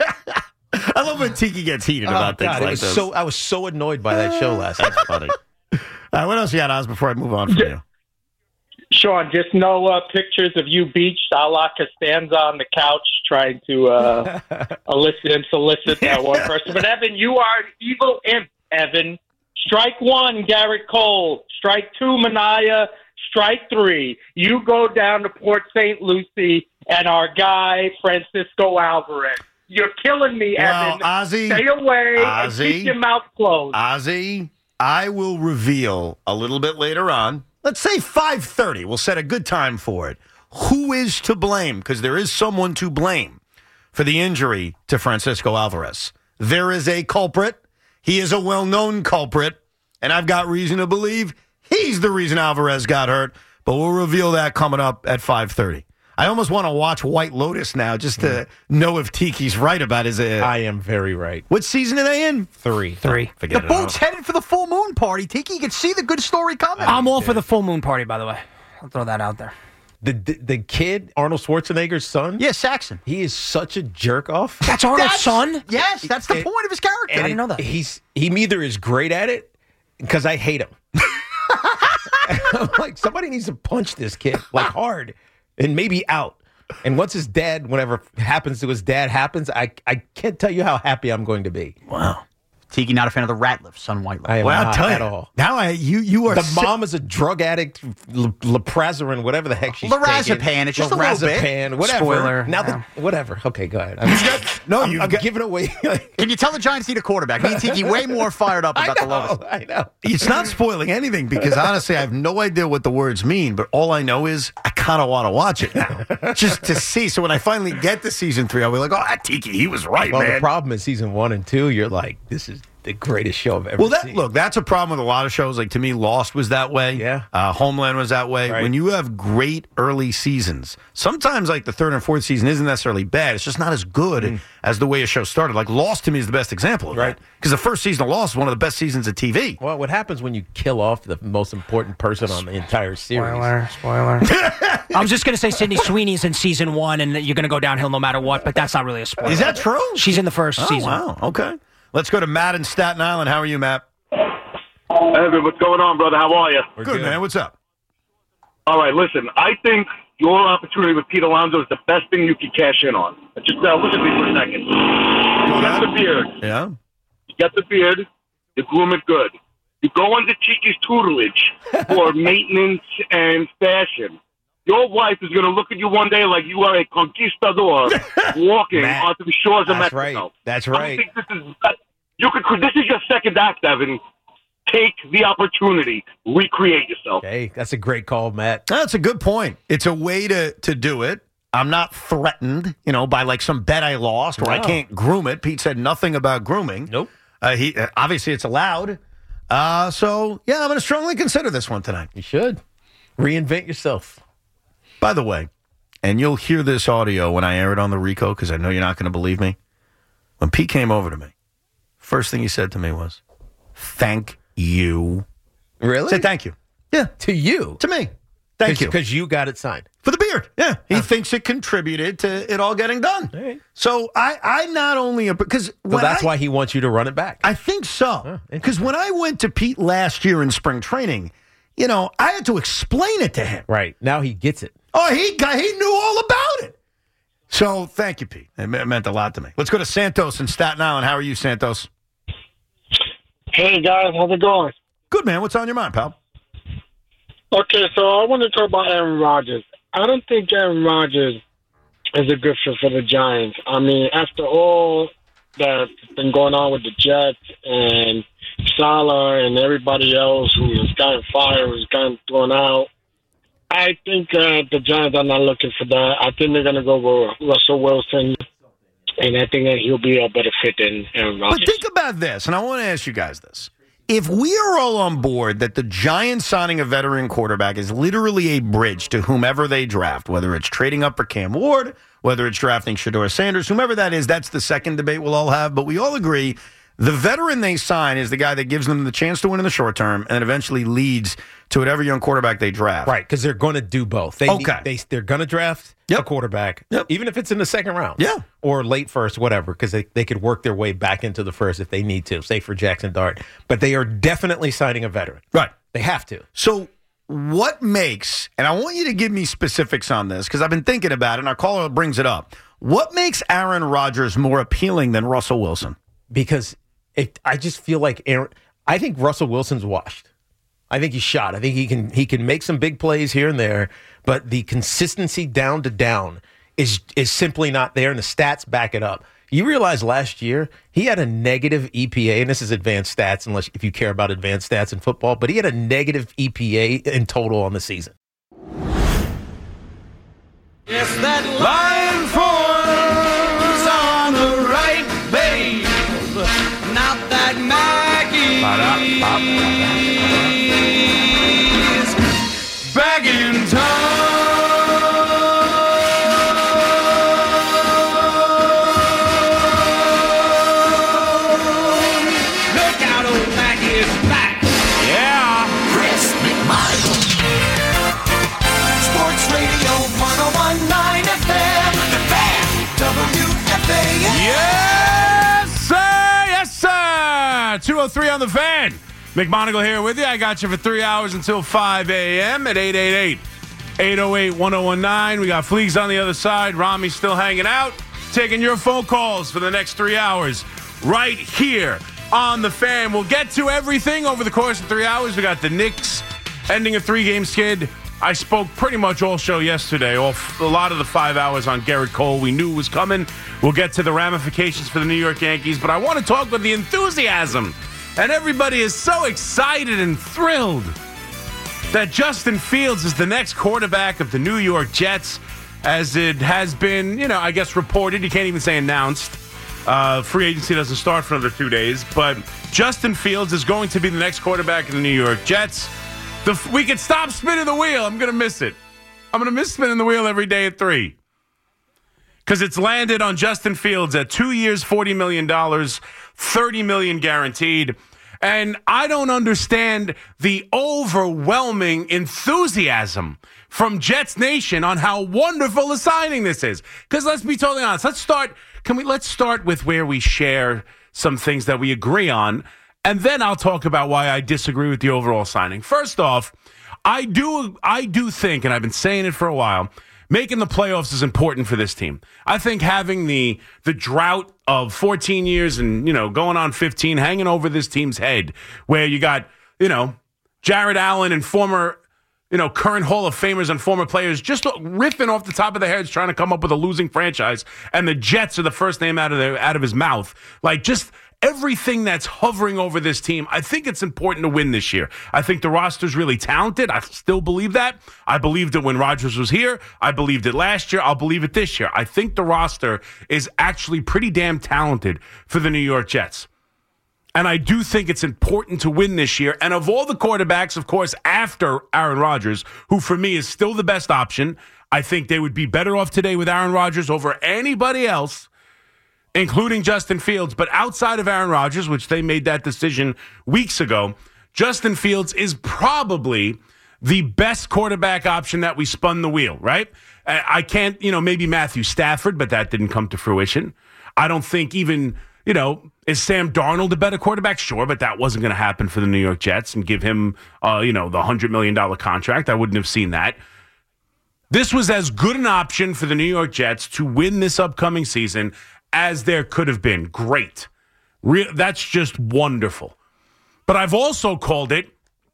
S5: I love when Tiki gets heated
S6: Oh,
S5: about things
S6: God, it
S5: like
S6: was
S5: this.
S6: so I was so annoyed by that show last night.
S5: That's funny. Uh, what else you got, Oz, before I move on from you?
S7: Sean, just no uh, pictures of you beached a la Costanza on the couch trying to uh, elicit and solicit that one person. But, Evan, you are an evil imp, Evan. Strike one, Garrett Cole. Strike two, Manaya. Strike three. You go down to Port Saint Lucie and our guy, Francisco Alvarez. You're killing me,
S5: Well,
S7: Evan.
S5: Ozzy,
S7: Stay away
S5: Ozzy,
S7: and keep your mouth closed.
S5: Ozzy, I will reveal a little bit later on. Let's say five thirty. We'll set a good time for it. Who is to blame? Because there is someone to blame for the injury to Francisco Alvarez. There is a culprit. He is a well-known culprit, and I've got reason to believe he's the reason Alvarez got hurt. But we'll reveal that coming up at five thirty. I almost want to watch White Lotus now just to know if Tiki's right about his. Uh,
S6: I am very right.
S5: What season are they in?
S6: Three.
S8: Three.
S5: Forget
S2: The
S5: it.
S2: boat's headed for the full moon party. Tiki, you can see the good story coming.
S8: I'm all for the full moon party, by the way. I'll throw that out there.
S6: The, the the kid, Arnold Schwarzenegger's son.
S2: Yeah, Saxon.
S6: He is such a jerk off.
S8: That's Arnold's
S2: That's-
S8: son?
S2: Yes, that's the
S6: It-
S2: point of his character.
S8: I didn't know that.
S6: He's he either is great at it because I hate him. I'm like, somebody needs to punch this kid like hard and maybe out. And once his dad, whatever happens to his dad happens, I I can't tell you how happy I'm going to be.
S5: Wow.
S2: Tiki, not a fan of the Ratliff, son White.
S6: I am
S5: Well, I'll
S6: not
S5: tell
S6: at
S5: you.
S6: all.
S5: Now I you you are
S6: The
S5: sick-
S6: mom is a drug addict, l- Leprazorin, whatever the heck she's
S2: Lorazepam,
S6: taking.
S2: it's just a little bit.
S6: Lorazepam, whatever.
S8: Spoiler,
S6: Now
S8: yeah.
S6: the, whatever. Okay, go ahead. I'm,
S5: no,
S6: I'm,
S5: you've
S6: I'm
S5: got-
S6: giving away.
S2: Can you tell the Giants need a quarterback? Me and Tiki way more fired up
S6: I
S2: about the
S6: know.
S2: Lotus.
S6: I know.
S5: It's not spoiling anything because honestly, I have no idea what the words mean. But all I know is I kind of want to watch it now, just to see. So when I finally get to season three, I'll be like, "Oh, that Tiki, he was right,
S6: Well,
S5: man."
S6: the problem is season one and two. You're like, this is the greatest show I've ever
S5: Well, that
S6: seen.
S5: look, that's a problem with a lot of shows. Like to me, Lost was that way.
S6: Yeah.
S5: uh, Homeland was that way.
S6: Right.
S5: When you have great early seasons, sometimes like the third and fourth season isn't necessarily bad. It's just not as good as the way a show started. Like Lost to me is the best example of
S6: Mm. Right.
S5: that because the first season of Lost is one of the best seasons of T V.
S6: Well, what happens when you kill off the most important person on the entire series?
S8: Spoiler, spoiler. I was just going to say Sydney Sweeney's in season one, and you're going to go downhill no matter what, but that's not really a spoiler.
S5: Is that true?
S8: She's in the first
S5: Oh,
S8: season.
S5: wow. Okay. Let's go to Matt in Staten Island. How are you, Matt?
S9: Evan, what's going on, brother? How are you?
S5: Good, good, man. What's up?
S9: All right, listen, I think your opportunity with Pete Alonso is the best thing you could cash in on. Just uh, look at me for a second. You got the beard.
S5: Yeah.
S9: You got the beard. You groom it good. You go under Tiki's tutelage for maintenance and fashion. Your wife is going to look at you one day like you are a conquistador walking
S6: Matt,
S9: onto the shores of
S6: that's
S9: Mexico.
S6: right. That's
S9: I
S6: right.
S9: think this is you could. This is your second act, Evan. Take the opportunity. Recreate yourself.
S6: Hey, that's a great call, Matt.
S5: That's a good point. It's a way to, to do it. I'm not threatened, you know, by like some bet I lost or I
S6: No.
S5: can't groom it. Pete said nothing about grooming.
S6: Nope.
S5: Uh, he uh, obviously it's allowed. Uh, so yeah, I'm going to strongly consider this one tonight.
S6: You should reinvent yourself.
S5: By the way, and you'll hear this audio when I air it on the Rico because I know you're not going to believe me. When Pete came over to me, first thing he said to me was, "Thank you."
S6: Really?
S5: Said thank you. Yeah,
S6: To you.
S5: to me. Thank you
S6: Because you got it signed.
S5: for the weird. Yeah, he huh. thinks it contributed to it all getting done.
S6: Right.
S5: So I, I not only because
S6: so that's
S5: I,
S6: why he wants you to run it back.
S5: I think so. Because huh, when I went to Pete last year in spring training, you know, I had to explain it to him.
S6: Right now he gets it.
S5: Oh, he got he knew all about it. So thank you, Pete. It meant a lot to me. Let's go to Santos in Staten Island. How are you, Santos?
S10: Hey, guys. How's it going?
S5: Good, man. What's on your mind, pal?
S10: Okay, so I want to talk about Aaron Rodgers. I don't think Aaron Rodgers is a good fit for the Giants. I mean, after all that's been going on with the Jets and Salah and everybody else who has gotten fired, who's gotten thrown out, I think uh, the Giants are not looking for that. I think they're going to go with Russell Wilson, and I think that he'll be a better fit than Aaron Rodgers.
S5: But think about this, and I want to ask you guys this. If we are all on board that the Giants signing a veteran quarterback is literally a bridge to whomever they draft, whether it's trading up for Cam Ward, whether it's drafting Shedeur Sanders, whomever that is, that's the second debate we'll all have. But we all agree the veteran they sign is the guy that gives them the chance to win in the short term and eventually leads to whatever young quarterback they draft.
S6: Right, because they're going to do both. They
S5: okay.
S6: Need, they, they're going to draft yep. a quarterback,
S5: yep.
S6: even if it's in the second round.
S5: Yeah.
S6: Or late first, whatever, because they, they could work their way back into the first if they need to, say for Jackson Dart. But they are definitely signing a veteran.
S5: Right.
S6: They have to.
S5: So what makes, and I want you to give me specifics on this, because I've been thinking about it, and our caller brings it up. What makes Aaron Rodgers more appealing than Russell Wilson?
S6: Because it, I just feel like Aaron, I think Russell Wilson's washed. I think he's shot. I think he can he can make some big plays here and there, but the consistency down to down is is simply not there, and the stats back it up. You realize last year he had a negative E P A, and this is advanced stats, unless if you care about advanced stats in football, but he had a negative E P A in total on the season.
S11: Yes, that line forms on the right, babe. Not that Maggie. Back in town. Look out, old Maggie is back. Yeah. Chris McMichael. Sports Radio one oh one point nine F M. The Fan. W F A N.
S16: Yes, sir. Yes, sir. two oh three on the Fan. McMonagle here with you. I got you for three hours until five a.m. at eight eight eight, eight oh eight, one oh one nine. We got Fleegs on the other side. Rami's still hanging out, taking your phone calls for the next three hours right here on the Fan. We'll get to everything over the course of three hours. We got the Knicks ending a three-game skid. I spoke pretty much all show yesterday, all, a lot of the five hours on Gerrit Cole. We knew it was coming. We'll get to the ramifications for the New York Yankees, but I want to talk with the enthusiasm. And everybody is so excited and thrilled that Justin Fields is the next quarterback of the New York Jets, as it has been, you know, I guess reported. You can't even say announced. Uh, free agency doesn't start for another two days. But Justin Fields is going to be the next quarterback of the New York Jets. The, we can stop spinning the wheel. I'm going to miss it. I'm going to miss spinning the wheel every day at three. Because it's landed on Justin Fields at two years, forty million dollars, thirty million dollars guaranteed. And I don't understand the overwhelming enthusiasm from Jets Nation on how wonderful a signing this is. Because let's be totally honest. Let's start. Can we? Let's start with where we share some things that we agree on, and then I'll talk about why I disagree with the overall signing. First off, I do. I do think, and I've been saying it for a while, making the playoffs is important for this team. I think having the the drought of fourteen years and, you know, going on fifteen hanging over this team's head, where you got, you know, Jared Allen and former, you know, current Hall of Famers and former players just riffing off the top of their heads trying to come up with a losing franchise, and the Jets are the first name out of their, out of his mouth. Like, just everything that's hovering over this team, I think it's important to win this year. I think the roster's really talented. I still believe that. I believed it when Rodgers was here. I believed it last year. I'll believe it this year. I think the roster is actually pretty damn talented for the New York Jets. And I do think it's important to win this year. And of all the quarterbacks, of course, after Aaron Rodgers, who for me is still the best option, I think they would be better off today with Aaron Rodgers over anybody else, including Justin Fields. But outside of Aaron Rodgers, which they made that decision weeks ago, Justin Fields is probably
S3: the best quarterback option that we spun the wheel, right? I, I can't, you know, maybe Matthew Stafford, but that didn't come to fruition. I don't think even, you know, is Sam Darnold a better quarterback? Sure, but that wasn't going to happen for the New York Jets and give him, uh, you know, the one hundred million dollars contract. I wouldn't have seen that. This was as good an option for the New York Jets to win this upcoming season as there could have been. Great. Re- that's just wonderful. But I've also called it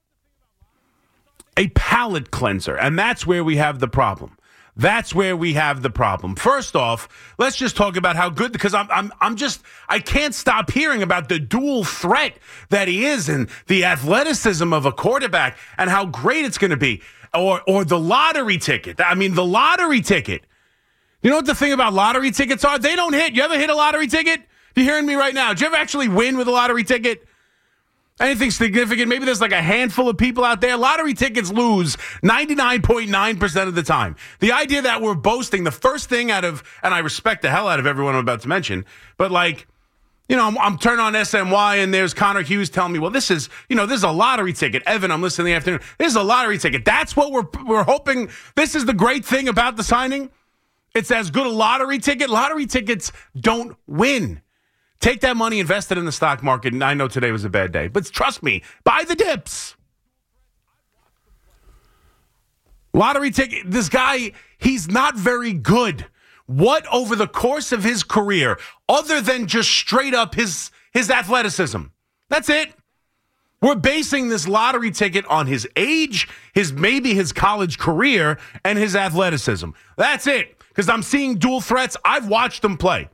S3: a palate cleanser, and that's where we have the problem. That's where we have the problem. First off, let's just talk about how good, because I'm I'm I'm just I can't stop hearing about the dual threat that he is and the athleticism of a quarterback and how great it's going to be. Or or the lottery ticket. I mean, the lottery ticket. You know what the thing about lottery tickets are? They don't hit. You ever hit a lottery ticket? You hearing me right now? Did you ever actually win with a lottery ticket? Anything significant? Maybe there's like a handful of people out there. Lottery tickets lose ninety-nine point nine percent of the time. The idea that we're boasting, the first thing out of, and I respect the hell out of everyone I'm about to mention, but like, you know, I'm, I'm turning on S N Y and there's Connor Hughes telling me, well, this is, you know, this is a lottery ticket. Evan, I'm listening in the afternoon. This is a lottery ticket. That's what we're we're hoping. This is the great thing about the signing. It's as good a lottery ticket. Lottery tickets don't win. Take that money, invest it in the stock market, and I know today was a bad day. But trust me, buy the dips. Lottery ticket, this guy, he's not very good. What over the course of his career, other than just straight up his, his athleticism? That's it. We're basing this lottery ticket on his age, his maybe his college career, and his athleticism. That's it. Because I'm seeing dual threats. I've watched him play.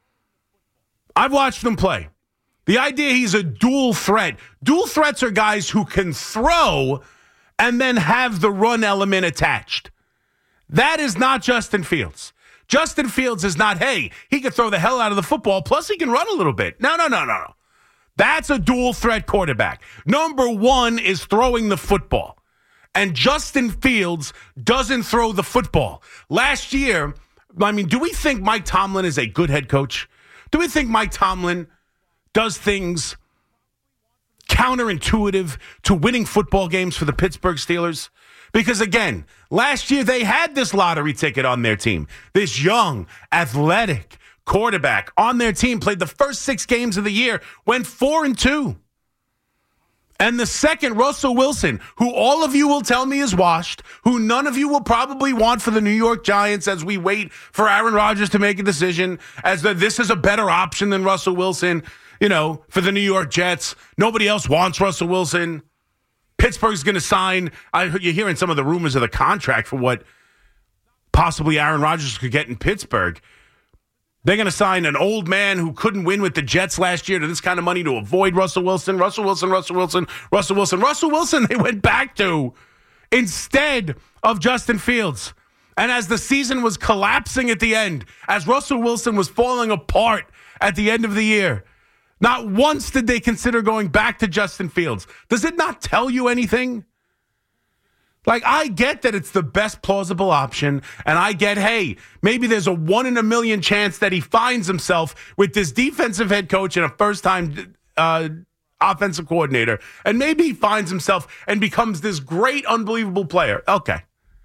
S3: I've watched him play. The idea he's a dual threat. Dual threats are guys who can throw and then have the run element attached. That is not Justin Fields. Justin Fields is not, hey, he can throw the hell out of the football, plus he can run a little bit. No, no, no, no, no. That's a dual threat quarterback. Number one is throwing the football. And Justin Fields doesn't throw the football. Last year, I mean, do we think Mike Tomlin is a good head coach? Do we think Mike Tomlin does things counterintuitive to winning football games for the Pittsburgh Steelers? Because, again, last year they had this lottery ticket on their team. This young, athletic quarterback on their team played the first six games of the year, went four and two. And the second, Russell Wilson, who all of you will tell me is washed, who none of you will probably want for the New York Giants as we wait for Aaron Rodgers to make a decision, as that this is a better option than Russell Wilson, you know, for the New York Jets. Nobody else wants Russell Wilson. Pittsburgh's going to sign. I, you're hearing some of the rumors of the contract for what possibly Aaron Rodgers could get in Pittsburgh. They're going to sign an old man who couldn't win with the Jets last year to this kind of money to avoid Russell Wilson. Russell Wilson, Russell Wilson, Russell Wilson. Russell Wilson they went back to instead of Justin Fields. And as the season was collapsing at the end, as Russell Wilson was falling apart at the end of the year, not once did they consider going back to Justin Fields. Does it not tell you anything? Like, I get that it's the best plausible option, and I get, hey, maybe there's a one in a million chance that he finds himself with this defensive head coach and a first-time uh, offensive coordinator, and maybe he finds himself and becomes this great, unbelievable player. Okay.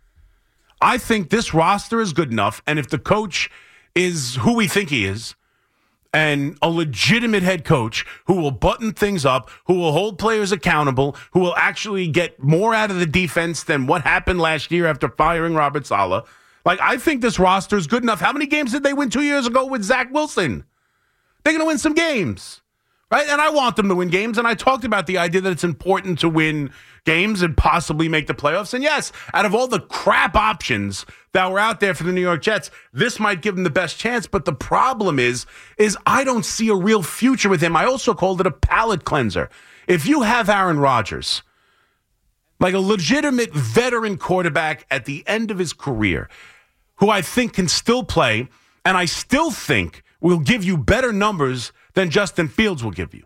S3: I think this roster is good enough, and if the coach is who we think he is, and a legitimate head coach who will button things up, who will hold players accountable, who will actually get more out of the defense than what happened last year after firing Robert Saleh. Like, I think this roster is good enough. How many games did they win two years ago with Zach Wilson? They're going to win some games, right? And I want them to win games, and I talked about the idea that it's important to win games and possibly make the playoffs. And yes, out of all the crap options that were out there for the New York Jets, this might give them the best chance. But the problem is, is I don't see a real future with him. I also called it a palate cleanser. If you have Aaron Rodgers, like a legitimate veteran quarterback at the end of his career, who I think can still play, and I still think will give you better numbers than Justin Fields will give you.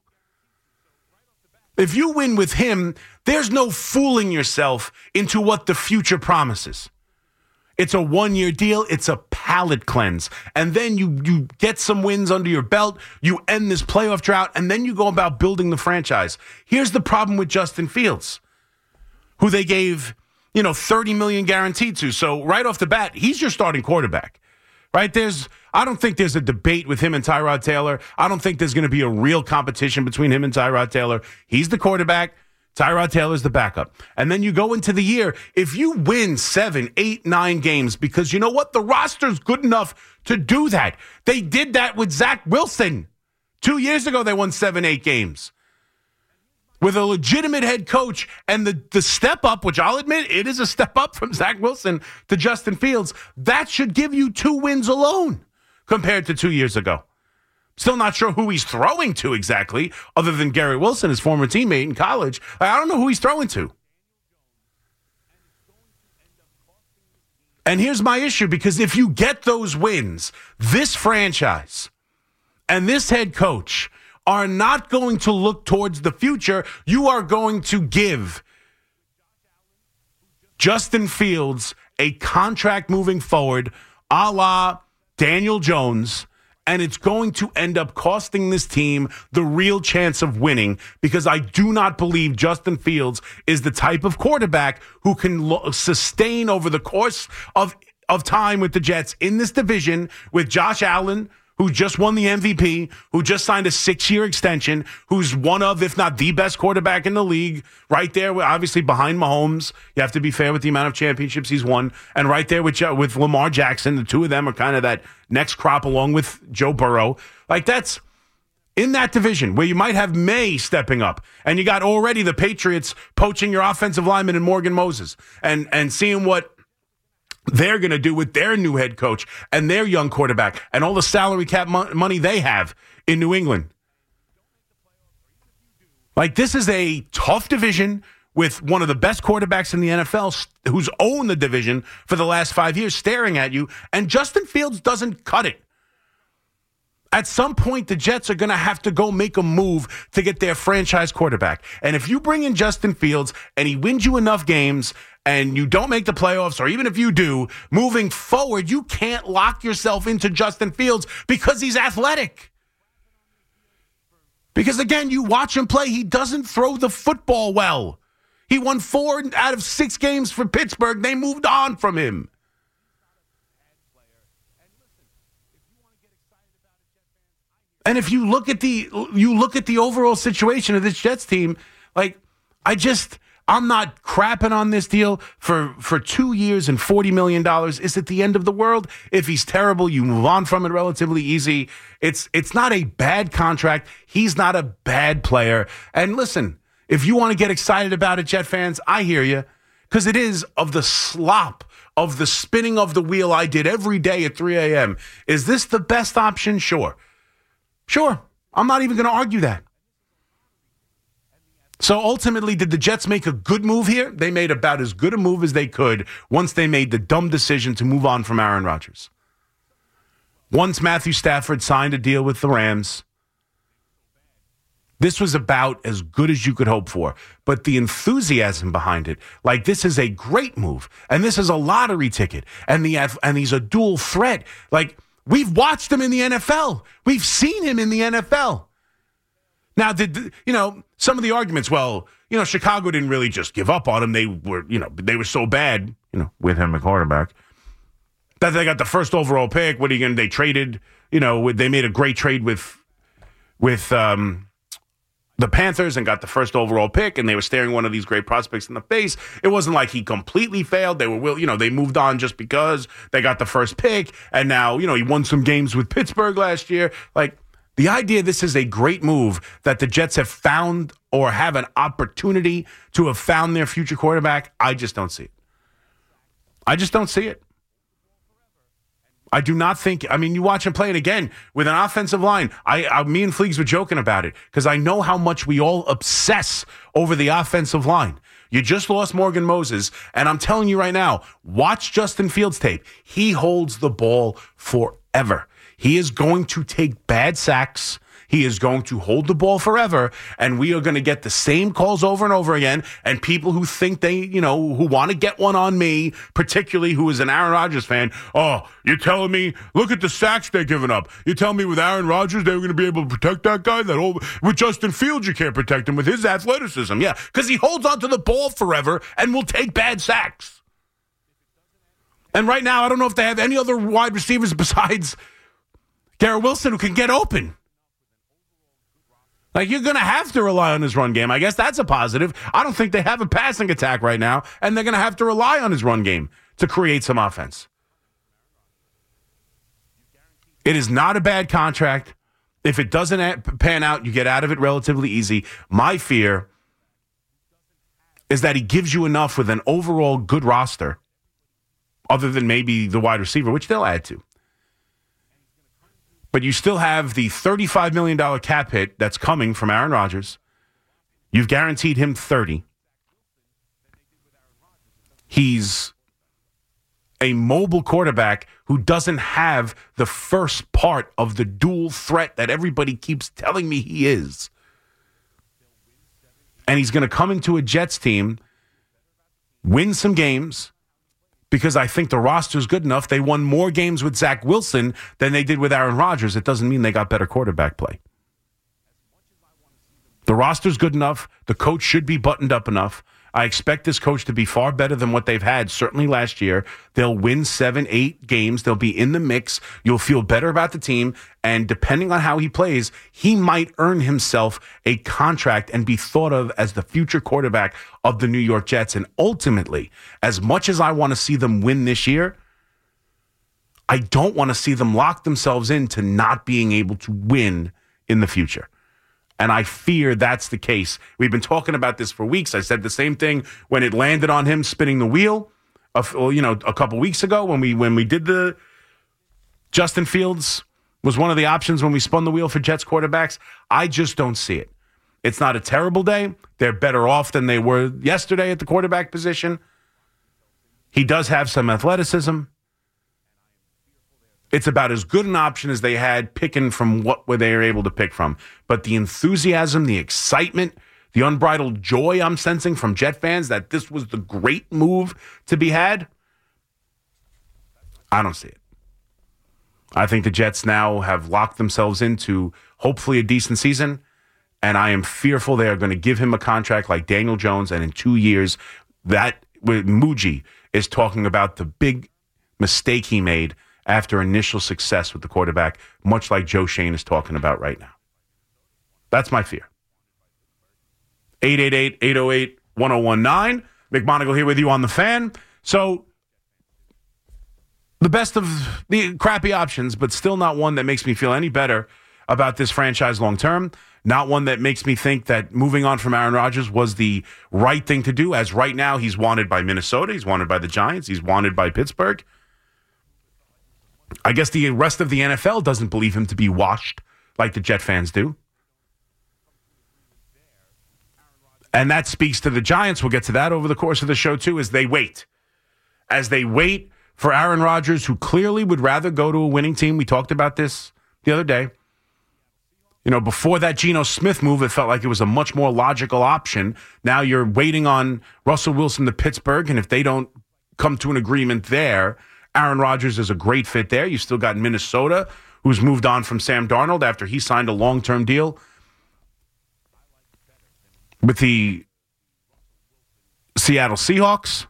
S3: If you win with him, there's no fooling yourself into what the future promises. It's a one-year deal. It's a palate cleanse. And then you you get some wins under your belt. You end this playoff drought, and then you go about building the franchise. Here's the problem with Justin Fields, who they gave you know, thirty million dollars guaranteed to. So right off the bat, he's your starting quarterback. Right? There's I don't think there's a debate with him and Tyrod Taylor. I don't think there's going to be a real competition between him and Tyrod Taylor. He's the quarterback. Tyrod Taylor's the backup. And then you go into the year, if you win seven, eight, nine games, because you know what? The roster's good enough to do that. They did that with Zach Wilson. Two years ago, they won seven, eight games. With a legitimate head coach and the, the step up, which I'll admit, it is a step up from Zach Wilson to Justin Fields, that should give you two wins alone compared to two years ago. Still not sure who he's throwing to exactly, other than Garrett Wilson, his former teammate in college. I don't know who he's throwing to. And here's my issue, because if you get those wins, this franchise and this head coach are not going to look towards the future. You are going to give Justin Fields a contract moving forward, a la Daniel Jones, and it's going to end up costing this team the real chance of winning, because I do not believe Justin Fields is the type of quarterback who can lo- sustain over the course of, of time with the Jets in this division with Josh Allen, who just won the M V P, who just signed a six-year extension, who's one of, if not the best quarterback in the league, right there, obviously behind Mahomes. You have to be fair with the amount of championships he's won. And right there with, with Lamar Jackson, the two of them are kind of that next crop along with Joe Burrow. Like, that's in that division where you might have May stepping up, and you got already the Patriots poaching your offensive lineman in Morgan Moses, and, and seeing what they're going to do with their new head coach and their young quarterback and all the salary cap mo- money they have in New England. Like, this is a tough division with one of the best quarterbacks in the N F L who's owned the division for the last five years staring at you, and Justin Fields doesn't cut it. At some point, the Jets are going to have to go make a move to get their franchise quarterback. And if you bring in Justin Fields and he wins you enough games and you don't make the playoffs, or even if you do, moving forward, you can't lock yourself into Justin Fields because he's athletic. Because, again, you watch him play, he doesn't throw the football well. He won four out of six games for Pittsburgh. They moved on from him. And if you look at the you look at the overall situation of this Jets team, like, I just, I'm not crapping on this deal for, for two years and forty million dollars. Is it the end of the world? If he's terrible, you move on from it relatively easy. It's it's not a bad contract. He's not a bad player. And listen, if you want to get excited about it, Jet fans, I hear you, because it is of the slop, of the spinning of the wheel I did every day at three a.m. Is this the best option? Sure. Sure. I'm not even going to argue that. So ultimately, did the Jets make a good move here? They made about as good a move as they could once they made the dumb decision to move on from Aaron Rodgers. Once Matthew Stafford signed a deal with the Rams, this was about as good as you could hope for. But the enthusiasm behind it, like, this is a great move, and this is a lottery ticket, and the and he's a dual threat. Like, we've watched him in the N F L. We've seen him in the N F L. Now, did you know some of the arguments? Well, you know, Chicago didn't really just give up on him. They were, you know, they were so bad, you know, with him at quarterback, that they got the first overall pick. What are you going to? They traded, you know, they made a great trade with with um, the Panthers and got the first overall pick, and they were staring one of these great prospects in the face. It wasn't like he completely failed. They were, will, you know, they moved on just because they got the first pick, and now, you know, he won some games with Pittsburgh last year. Like, the idea this is a great move, that the Jets have found or have an opportunity to have found their future quarterback, I just don't see it. I just don't see it. I do not think, I mean, you watch him play it again with an offensive line. I, I me and Fleegs were joking about it because I know how much we all obsess over the offensive line. You just lost Morgan Moses, and I'm telling you right now, watch Justin Fields tape. He holds the ball forever. He is going to take bad sacks. He is going to hold the ball forever, and we are going to get the same calls over and over again. And people who think they, you know, who want to get one on me, particularly who is an Aaron Rodgers fan, oh, you're telling me, look at the sacks they're giving up. You're telling me with Aaron Rodgers they were going to be able to protect that guy? That old, with Justin Fields, you can't protect him with his athleticism. Yeah, because he holds on to the ball forever and will take bad sacks. And right now, I don't know if they have any other wide receivers besides Garrett Wilson who can get open. Like, you're going to have to rely on his run game. I guess that's a positive. I don't think they have a passing attack right now, and they're going to have to rely on his run game to create some offense. It is not a bad contract. If it doesn't pan out, you get out of it relatively easy. My fear is that he gives you enough with an overall good roster, other than maybe the wide receiver, which they'll add to. But you still have the thirty-five million dollars cap hit that's coming from Aaron Rodgers. You've guaranteed him thirty. He's a mobile quarterback who doesn't have the first part of the dual threat that everybody keeps telling me he is. And he's going to come into a Jets team, win some games, because I think the roster's good enough. They won more games with Zach Wilson than they did with Aaron Rodgers. It doesn't mean they got better quarterback play. The roster's good enough. The coach should be buttoned up enough. I expect this coach to be far better than what they've had, certainly last year. They'll win seven, eight games. They'll be in the mix. You'll feel better about the team. And depending on how he plays, he might earn himself a contract and be thought of as the future quarterback of the New York Jets. And ultimately, as much as I want to see them win this year, I don't want to see them lock themselves into not being able to win in the future. And I fear that's the case. We've been talking about this for weeks. I said the same thing when it landed on him spinning the wheel, a, you know, a couple weeks ago when we when we did the Justin Fields was one of the options when we spun the wheel for Jets quarterbacks. I just don't see it. It's not a terrible day. They're better off than they were yesterday at the quarterback position. He does have some athleticism. It's about as good an option as they had picking from what were they were able to pick from. But the enthusiasm, the excitement, the unbridled joy I'm sensing from Jet fans that this was the great move to be had, I don't see it. I think the Jets now have locked themselves into hopefully a decent season, and I am fearful they are going to give him a contract like Daniel Jones, and in two years, that Muji is talking about the big mistake he made after initial success with the quarterback, much like Joe Shane is talking about right now. That's my fear. eight eight eight, eight oh eight, one oh one nine. McMonagle here with you on The Fan. So, the best of the crappy options, but still not one that makes me feel any better about this franchise long term. Not one that makes me think that moving on from Aaron Rodgers was the right thing to do, as right now he's wanted by Minnesota, he's wanted by the Giants, he's wanted by Pittsburgh. I guess the rest of the N F L doesn't believe him to be washed like the Jet fans do. And that speaks to the Giants. We'll get to that over the course of the show, too, as they wait. As they wait for Aaron Rodgers, who clearly would rather go to a winning team. We talked about this the other day. You know, before that Geno Smith move, it felt like it was a much more logical option. Now you're waiting on Russell Wilson to Pittsburgh, and if they don't come to an agreement there, Aaron Rodgers is a great fit there. You still got Minnesota, who's moved on from Sam Darnold after he signed a long-term deal with the Seattle Seahawks.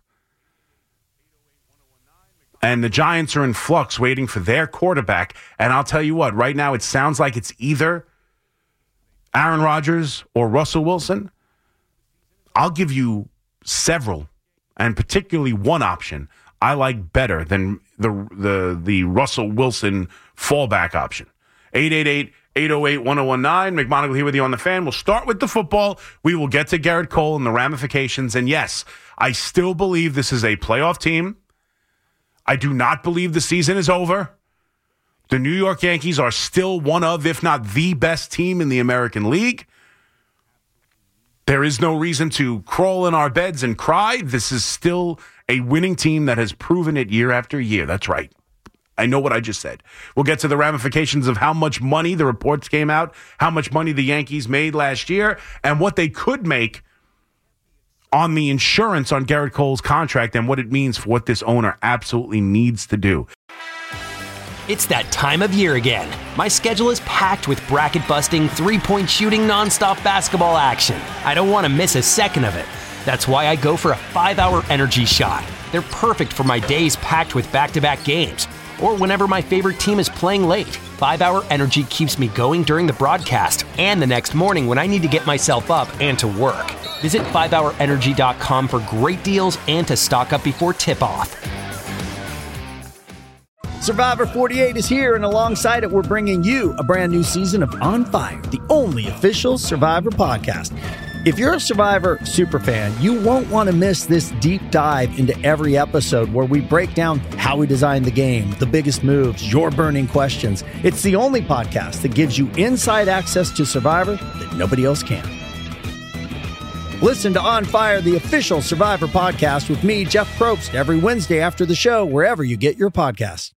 S3: And the Giants are in flux waiting for their quarterback. And I'll tell you what, right now it sounds like it's either Aaron Rodgers or Russell Wilson. I'll give you several, and particularly one option I like better than the the the Russell Wilson fallback option. eight eight eight, eight oh eight, one oh one nine. McMonagle here with you on The Fan. We'll start with the football. We will get to Garrett Cole and the ramifications. And yes, I still believe this is a playoff team. I do not believe the season is over. The New York Yankees are still one of, if not the best team in the American League. There is no reason to crawl in our beds and cry. This is still a winning team that has proven it year after year. That's right. I know what I just said. We'll get to the ramifications of how much money the reports came out, how much money the Yankees made last year, and what they could make on the insurance on Gerrit Cole's contract and what it means for what this owner absolutely needs to do.
S12: It's that time of year again. My schedule is packed with bracket-busting, three-point shooting, nonstop basketball action. I don't want to miss a second of it. That's why I go for a five-hour energy shot. They're perfect for my days packed with back-to-back games, or whenever my favorite team is playing late. five-hour energy keeps me going during the broadcast and the next morning when I need to get myself up and to work. Visit five hour energy dot com for great deals and to stock up before tip-off.
S13: Survivor forty-eight is here, and alongside it, we're bringing you a brand new season of On Fire, the only official Survivor podcast. If you're a Survivor superfan, you won't want to miss this deep dive into every episode where we break down how we designed the game, the biggest moves, your burning questions. It's the only podcast that gives you inside access to Survivor that nobody else can. Listen to On Fire, the official Survivor podcast with me, Jeff Probst, every Wednesday after the show, wherever you get your podcasts.